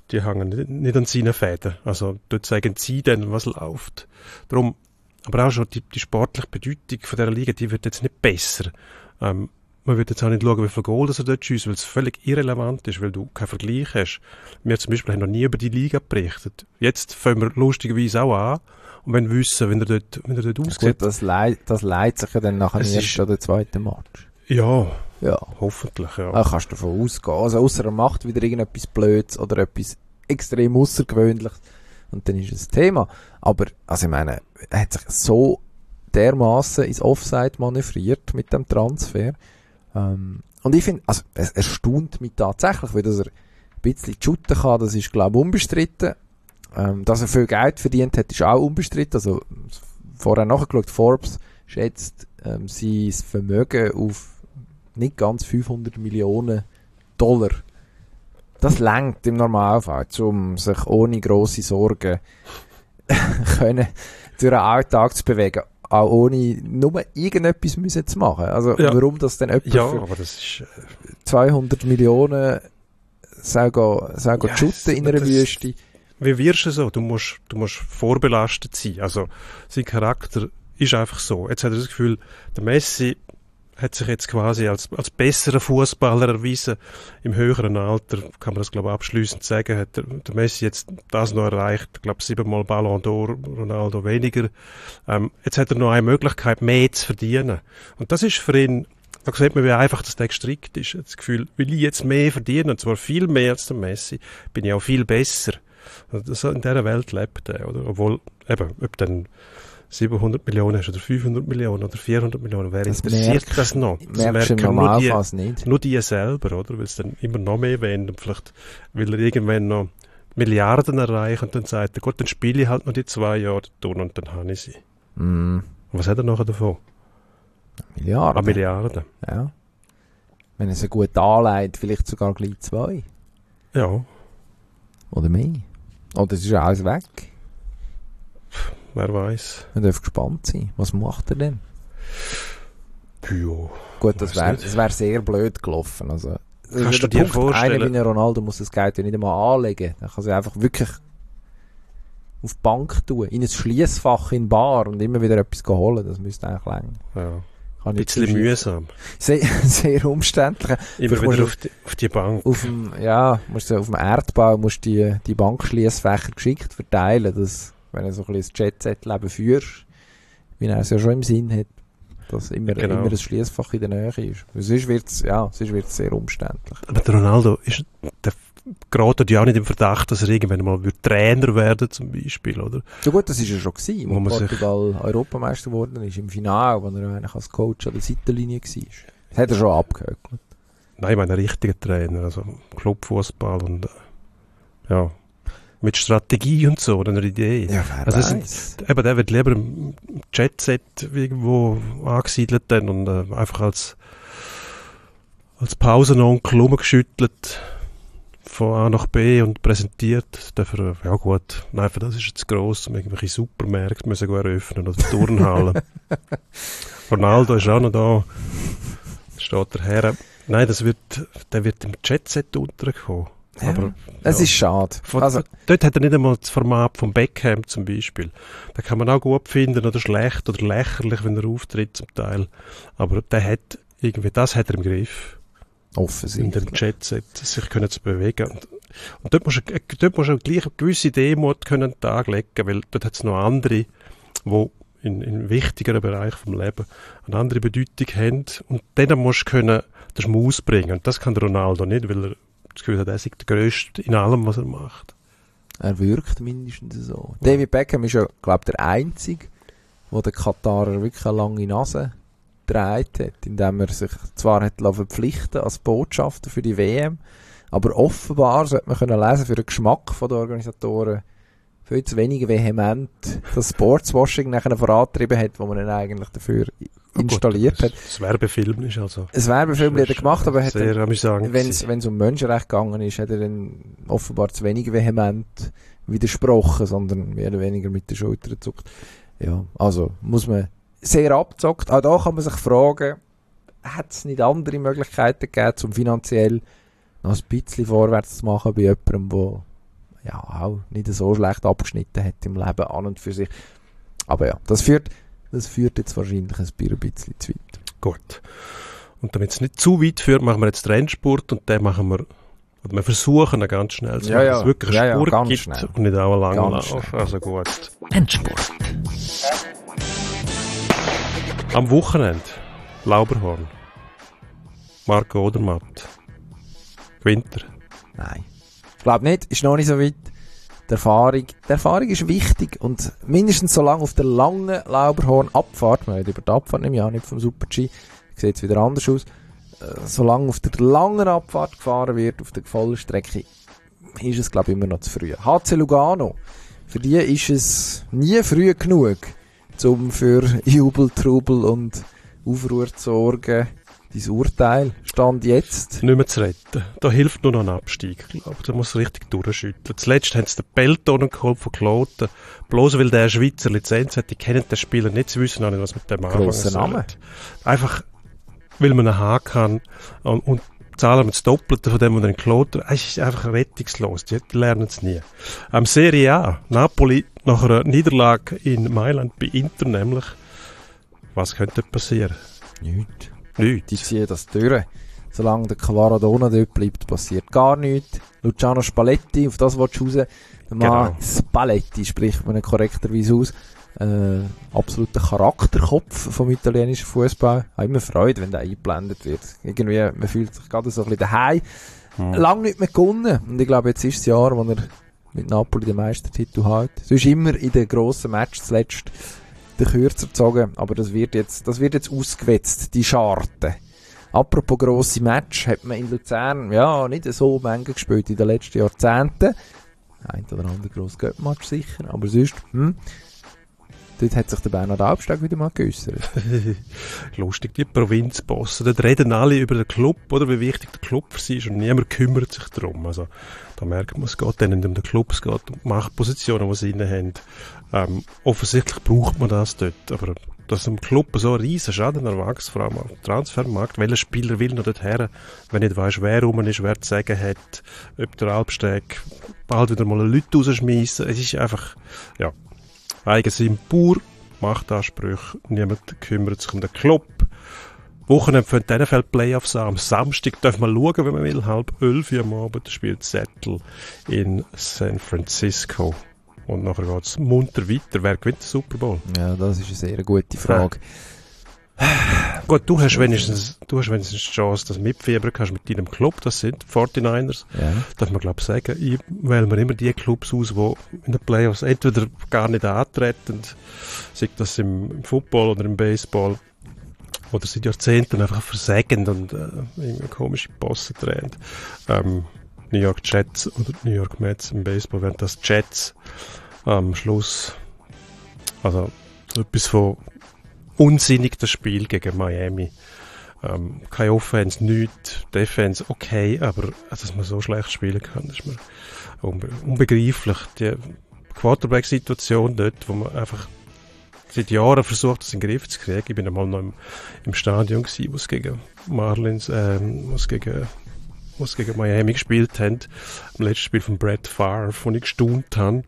die hängen nicht, nicht an seinen Fäden. Also dort sagen sie dann, was läuft. Darum, aber auch schon die, die sportliche Bedeutung von dieser Liga, die wird jetzt nicht besser. Ähm, man wird jetzt auch nicht schauen, wie viel Goal er dort schießt, weil es völlig irrelevant ist, weil du keinen Vergleich hast. Wir zum Beispiel haben noch nie über die Liga berichtet. Jetzt fangen wir lustigerweise auch an und wenn wir wissen, wenn er dort, wenn er dort aussieht. Gut, das, leid, das leidet sich ja dann nachher Es erst ist- an der zweiten Match. Ja, Ja. hoffentlich, ja. Da kannst du davon ausgehen. Also ausser er macht wieder irgendetwas Blödes oder etwas extrem Außergewöhnliches und dann ist es ein Thema. Aber, also ich meine, er hat sich so dermaßen ins Offside manövriert mit dem Transfer. Ähm, und ich finde, also es erstaunt mich tatsächlich, weil dass er ein bisschen shooten kann, das ist glaube ich unbestritten. Ähm, dass er viel Geld verdient hat, ist auch unbestritten. Also vorher nachgeschaut, Forbes schätzt ähm, sein Vermögen auf nicht ganz fünfhundert Millionen Dollar. Das langt im Normalfall, um sich ohne grosse Sorgen können durch den Alltag zu bewegen. Auch ohne nur irgendetwas müssen zu machen. Also Ja. warum das denn jemand Ja, für aber das ist, äh, zweihundert Millionen soll gehen, soll gehen Ja, shooten in aber einer das- Wüste? wie wirst du so? Du musst, du musst vorbelastet sein. Also, sein Charakter ist einfach so. Jetzt hat er das Gefühl, der Messi hat sich jetzt quasi als, als besserer Fußballer erwiesen. Im höheren Alter kann man das, glaube ich, abschliessend sagen, hat der, der Messi jetzt das noch erreicht. Ich glaube, siebenmal Ballon d'Or, Ronaldo weniger. Ähm, jetzt hat er noch eine Möglichkeit, mehr zu verdienen. Und das ist für ihn, da sieht man, wie einfach das der gestrickt ist. Das Gefühl, will ich jetzt mehr verdienen, und zwar viel mehr als der Messi, bin ich auch viel besser. Also das, in dieser Welt lebt er, oder? Obwohl, eben, ob dann siebenhundert Millionen hast oder fünfhundert Millionen oder vierhundert Millionen, wer Das interessiert merkt- das noch? Das Merkst du im merken nur die, Normalfall nicht. nur die selber, oder? Weil es dann immer noch mehr wollen und vielleicht will er irgendwann noch Milliarden erreichen und dann sagt er, gut, dann spiele ich halt noch die zwei Jahre tun und dann habe ich sie. Mm, Und was hat er nachher davon? Milliarden. Ah, Milliarden. Ja. Wenn er es gut anlegt, vielleicht sogar gleich zwei. Ja, Oder mehr. Oder es ist ja alles weg. wer weiß. Man darf gespannt sein. Was macht er denn? Ja. Gut, das Weiss wäre nicht. das wär sehr blöd gelaufen. Also, das Kannst ist du der dir Punkt, vorstellen- Einer wie ein Ronaldo muss das Geld ja nicht einmal anlegen. Er kann sie einfach wirklich auf die Bank tun, in ein Schliessfach in Bar und immer wieder etwas holen. Das müsste eigentlich länger. Ja. Kann Ein nicht bisschen so viel- mühsam. Sehr, sehr umständlich. Immer Vielleicht musst wieder du- auf die, auf die Bank. Auf dem, ja, musst du auf dem Erdbau musst du die, die Bankschliessfächer geschickt verteilen, dass, wenn du so ein bisschen das Jet-Set-Leben führst, wie er es ja schon im Sinn hat, dass immer, Genau. immer ein Schliessfach in der Nähe ist. Weil Sonst wird's, ja, sonst wird's sehr umständlich. Aber der Ronaldo ist, der gerät ja auch nicht im Verdacht, dass er irgendwann mal wird Trainer werden zum Beispiel, oder? So gut, das ist ja schon gewesen, Wo wo man sich- Portugal Europameister geworden ist, im Finale, wo er eigentlich als Coach an der Seitenlinie war. Das hat er schon abgehökelt. Nein, ich meine, ein richtiger Trainer, also Clubfußball und, äh, ja, mit Strategie und so, oder einer Idee. Ja, wer Also es sind- weiss. Eben, der wird lieber im Jet-Set irgendwo angesiedelt dann und äh, einfach als, als Pausenonkel rumgeschüttelt von A nach B und präsentiert. Dafür, ja gut, nein, für das ist jetzt gross, um irgendwelche Supermärkte müssen go eröffnen oder Turnhallen. Ronaldo ist auch noch da, steht der Herr. Nein, das wird, der wird im Jet-Set untergekommen. Ja, Aber es ja. ist schade. Von, Also, dort hat er nicht einmal das Format vom Beckham zum Beispiel. Da kann man auch gut finden oder schlecht oder lächerlich, wenn er auftritt zum Teil. Aber der hat irgendwie, das hat er im Griff. In offensichtlich. dem Jet-Set, sich können zu bewegen. Und, und dort musst du, äh, dort musst du gleich eine gewisse Demut können an den Tag legen, weil dort hat es noch andere, die in, in wichtigeren Bereichen vom Leben eine andere Bedeutung haben. Und denen musst du können den Schmaus bringen. Und das kann der Ronaldo nicht, weil er das Gefühl hat, er ist der Grösste in allem, was er macht. Er wirkt mindestens so. David Beckham ist ja, glaube ich, der Einzige, der den Katarer wirklich eine lange Nase gedreht hat, indem er sich zwar hat verpflichten als Botschafter für die W M, aber offenbar, sollte man können lesen, für den Geschmack der Organisatoren viel zu wenig vehement das Sportswashing nachher vorantrieben hat, wo man ihn eigentlich dafür installiert Gut, hat. Das, das Werbefilm ist also Ein Werbefilm hat er gemacht, aber hat sehr er, amüsant. wenn es um Menschenrechte gegangen ist, hat er dann offenbar zu wenig vehement widersprochen, sondern mehr oder weniger mit den Schultern gezuckt. Ja, also muss man sehr abgezockt. Auch da kann man sich fragen, hat es nicht andere Möglichkeiten gegeben, um finanziell noch ein bisschen vorwärts zu machen bei jemandem, der ja auch nicht so schlecht abgeschnitten hat im Leben an und für sich. Aber ja, das führt, das führt jetzt wahrscheinlich ein bisschen zu weit. Gut. Und damit es nicht zu weit führt, machen wir jetzt den Rennsport und den machen wir, oder wir versuchen ihn ganz schnell zu ja, machen, ja. dass es wirklich ja, einen Sport ja, gibt schnell. und nicht auch einen langen Ganz Lauf. schnell. Also gut. Endspurt. Am Wochenende, Lauberhorn. Marco Odermatt. Gewinnt er? Nein. Ich glaube nicht, ist noch nicht so weit. Die Erfahrung, die Erfahrung ist wichtig und mindestens so lange auf der langen Lauberhorn-Abfahrt, wir reden über die Abfahrt im Jahr, nicht vom Super-G, sieht es wieder anders aus, äh, solange auf der langen Abfahrt gefahren wird, auf der vollen Strecke, ist es glaube ich immer noch zu früh. H C Lugano, für die ist es nie früh genug, um für Jubel, Trubel und Aufruhr zu sorgen. Dein Urteil stand jetzt. Nicht mehr zu retten. Da hilft nur noch ein Abstieg, glaube ich. Da muss richtig durchschütteln. Zuletzt haben sie den Pelton geholt von Kloten. Bloß weil der eine Schweizer Lizenz hat, die kennen den Spieler nicht, sie wissen auch nicht, was mit dem anfangen Grosser Name. sollen. Einfach, weil man einen Haken kann und, und zahlen wir das Doppelte von dem, was er in Kloten. Es ist einfach rettungslos. Die, die lernen es nie. Am Serie A, Napoli, nach einer Niederlage in Mailand bei Inter nämlich. Was könnte passieren? Nichts. Nichts. Die ziehen das durch. Solange der Quaradona dort bleibt, passiert gar nichts. Luciano Spalletti, auf das willst du raus. Der Mann Genau. Spalletti spricht man korrekterweise aus. Äh, absoluter Charakterkopf vom italienischen Fußball. Ich habe immer Freude, wenn der eingeblendet wird. Irgendwie, man fühlt sich gerade so ein bisschen daheim. Hm. Lang nicht mehr gewonnen. Und ich glaube, jetzt ist das Jahr, wo er mit Napoli den Meistertitel hat. Sonst immer in den grossen Match zuletzt den Kürzer gezogen, aber das wird jetzt, das wird jetzt ausgewetzt, die Scharte. Apropos grosse Match, hat man in Luzern, ja, nicht so Menge gespielt in den letzten Jahrzehnten. Ein oder andere grosses Göttmatch sicher, aber sonst, hm. Dort hat sich der Bernhard Albstag wieder mal geäussert. Lustig, die Provinzbosse. Dort reden alle über den Club, oder wie wichtig der Club für sie ist und niemand kümmert sich darum. Also, da merkt man, es geht denen nicht um den Club, es geht um die Machtpositionen, die sie inne haben. Ähm, offensichtlich braucht man das dort, aber dass im Club so ein riesen Schaden erwächst, vor allem auf dem Transfermarkt, welcher Spieler will noch dorthin, wenn nicht weiss, wer rum ist, wer zu sagen hat, ob der Albsteg bald wieder mal Leute rausschmeissen. Es ist einfach, ja, Eigensinn pur, Machtansprüche, niemand kümmert sich um den Club. Wochenende für die N F L-Playoffs an. Am Samstag darf man schauen, wenn man will, halb elf Uhr am Abend spielt Seattle in San Francisco. Und nachher geht es munter weiter. Wer gewinnt den Super Bowl? Ja, das ist eine sehr gute Frage. Gut, du hast wenigstens, du hast wenigstens die Chance, dass du mitfiebern kannst mit deinem Club. Das sind die forty-niners. Ja. Darf man, glaube ich, sagen. Ich wähle mir immer die Clubs aus, die in den Playoffs entweder gar nicht antreten, sei das im, im Football oder im Baseball, oder seit Jahrzehnten einfach versägen und äh, irgendwie komische Bosse drehen. Ähm, New York Jets oder New York Mets im Baseball wären das Jets am Schluss. Also so etwas von unsinnig das Spiel gegen Miami. Ähm, keine Offense, nichts. Defense okay, aber dass man so schlecht spielen kann, ist mir unbe unbegreiflich. Die Quarterback-Situation dort, wo man einfach seit Jahren versucht, das in den Griff zu kriegen. Ich bin einmal noch im, im Stadion gewesen, wo es gegen Marlins, ähm, wo es gegen, wo es gegen Miami gespielt haben. Im letzten Spiel von Brett Favre, wo ich gestaunt habe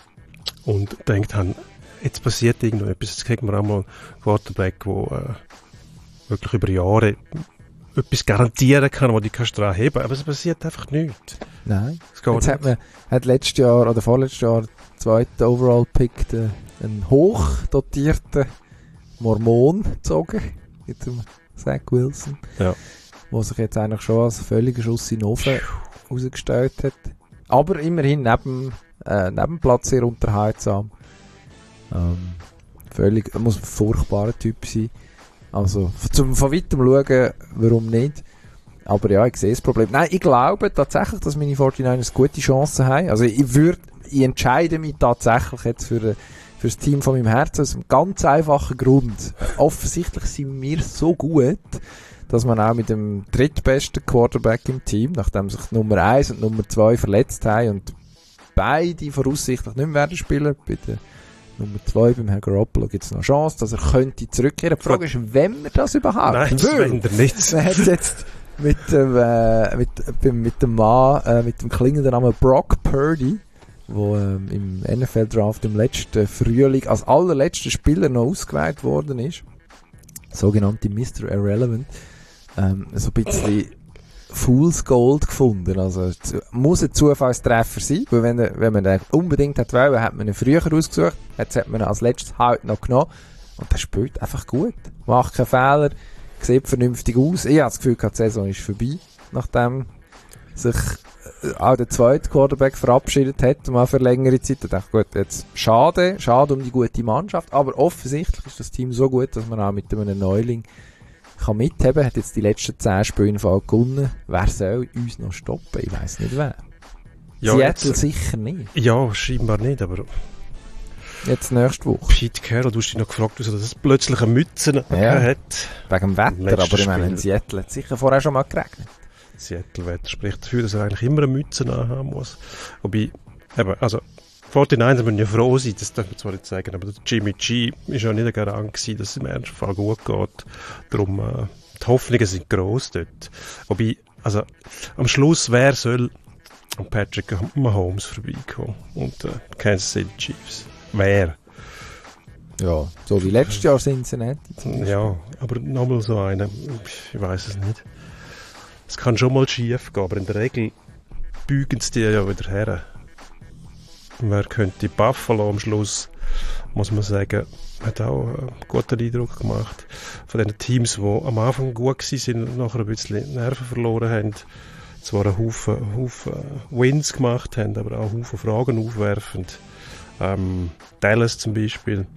und gedacht habe, jetzt passiert irgendetwas, jetzt kriegen wir auch mal einen Quarterback, der äh, wirklich über Jahre etwas garantieren kann, wo du kannst dran heben, aber es passiert einfach nichts. Nein. Es geht Jetzt nicht. hat man hat letztes Jahr oder vorletztes Jahr zweiten Overall-Pick den, einen hochdotierten Mormon gezogen, mit dem Zach Wilson, Ja. wo sich jetzt eigentlich schon als völliger Schuss in den Ofen herausgestellt hat. Aber immerhin neben, äh, neben Platz sehr unterhaltsam. Ähm, völlig, muss ein furchtbarer Typ sein. Also, zum von weitem schauen, warum nicht. Aber ja, ich sehe das Problem. Nein, ich glaube tatsächlich, dass meine forty-niners gute Chancen haben. Also, ich würde, ich entscheide mich tatsächlich jetzt für, für das Team von meinem Herzen aus einem ganz einfachen Grund. Offensichtlich sind wir so gut, dass man auch mit dem drittbesten Quarterback im Team, nachdem sich Nummer eins und Nummer zwei verletzt haben und beide voraussichtlich nicht mehr werden spielen, bei der Nummer zwei beim Herrn Garoppolo gibt es noch eine Chance, dass er könnte zurückkehren. Die Frage ist, wenn wir das überhaupt Nein, das will. wollen wir nicht. Man hat jetzt mit dem, äh, mit, beim- mit dem Mann, äh, mit dem klingenden Namen Brock Purdy, wo ähm, im N F L-Draft im letzten Frühling als allerletzter Spieler noch ausgewählt worden ist. Sogenannte Mister Irrelevant. Ähm, so ein bisschen Fool's Gold gefunden. Also, zu, muss ein Zufallstreffer sein, weil wenn, wenn man den unbedingt hat wollen, hat man ihn früher ausgesucht, jetzt hat man ihn als letztes halt noch genommen und der spielt einfach gut. Macht keine Fehler, sieht vernünftig aus. Ich habe das Gefühl, die Saison ist vorbei, nachdem sich auch der zweite Quarterback verabschiedet hat, mal für längere Zeit. Da dachte ich, gut, jetzt schade, schade um die gute Mannschaft, aber offensichtlich ist das Team so gut, dass man auch mit einem Neuling kann mitheben, hat jetzt die letzten zehn Spiele im Fall gewonnen. Wer soll uns noch stoppen? Ich weiss nicht wer. Ja, Seattle jetzt, sicher nicht. Ja, scheinbar nicht, aber Jetzt nächste Woche. Pete Carroll, du hast dich noch gefragt, wieso das plötzlich eine Mütze Ja. hat. Wegen dem Wetter, Letztes aber ich meine, in Spiel. Seattle hat es sicher vorher schon mal geregnet. Seattle-Wetter spricht dafür, dass er eigentlich immer eine Mütze anhaben muss. Wobei, eben, also, forty-niners müssen ja froh sein, das darf man zwar nicht sagen, aber der Jimmy G ist ja nicht ein Garant gewesen, dass es im Ernstfall gut geht. Darum, äh, die Hoffnungen sind gross dort. Wobei, also, am Schluss, wer soll an Patrick Mahomes vorbeikommen? Und, äh, Kansas City Chiefs. Wer? Ja, so wie letztes Jahr Cincinnati. Ja, aber nochmal so einen, ich weiß es nicht. Es kann schon mal schief gehen, aber in der Regel bügen sie die ja wieder her. Wer könnte Buffalo am Schluss, muss man sagen, hat auch einen guten Eindruck gemacht. Von den Teams, die am Anfang gut waren und nachher ein bisschen Nerven verloren haben, zwar einen Haufen, Haufen Wins gemacht haben, aber auch einen Haufen Fragen aufwerfend. Ähm, Dallas zum Beispiel.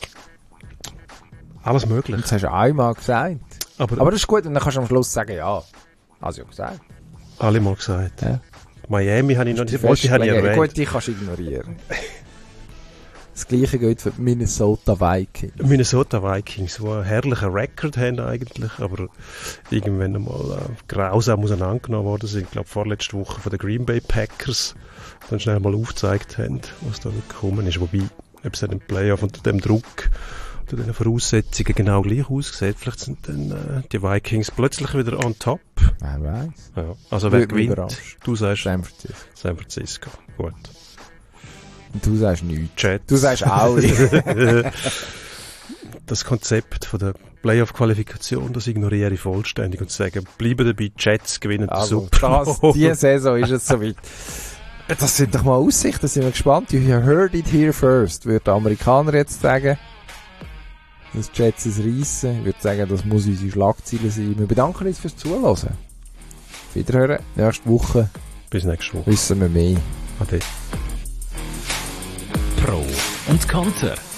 Alles möglich. Das hast du einmal gesagt. Aber, Aber das ist gut, und dann kannst du am Schluss sagen, ja, hast du ja gesagt. alle mal gesagt. Ja. Miami habe ich noch nicht, wollte ich habe ich Festlegen. erwähnt. Gut, die kannst du ignorieren. Das gleiche gilt für die Minnesota Vikings. Minnesota Vikings, die einen herrlichen Rekord haben eigentlich, aber irgendwann einmal äh, grausam auseinandergenommen worden sind. Ich glaube, vorletzte Woche von den Green Bay Packers dann schnell mal aufgezeigt haben, was da gekommen ist. Wobei, ob es dann im Playoff unter dem Druck, unter den Voraussetzungen genau gleich aussieht, vielleicht sind dann äh, die Vikings plötzlich wieder on top. Wer weiß. Ja. Also wer Würde mich gewinnt? überraschen. Du sagst San Francisco. San Francisco. Gut. Und du sagst nichts. Jets. Du sagst alle. Das Konzept von der Playoff-Qualifikation, das ignoriere ich vollständig und sage, bleiben dabei, Jets gewinnen den Also, Super das, Bowl. diese Saison ist es soweit. Das sind doch mal Aussichten, da sind wir gespannt. You heard it here first, würde der Amerikaner jetzt sagen. Das Jets es reissen. Ich würde sagen, das muss unsere Schlagziele sein. Wir bedanken uns fürs Zuhören. Auf Wiederhören. Nächste Woche Bis nächste Woche. wissen wir mehr. Ade. Pro und Konter.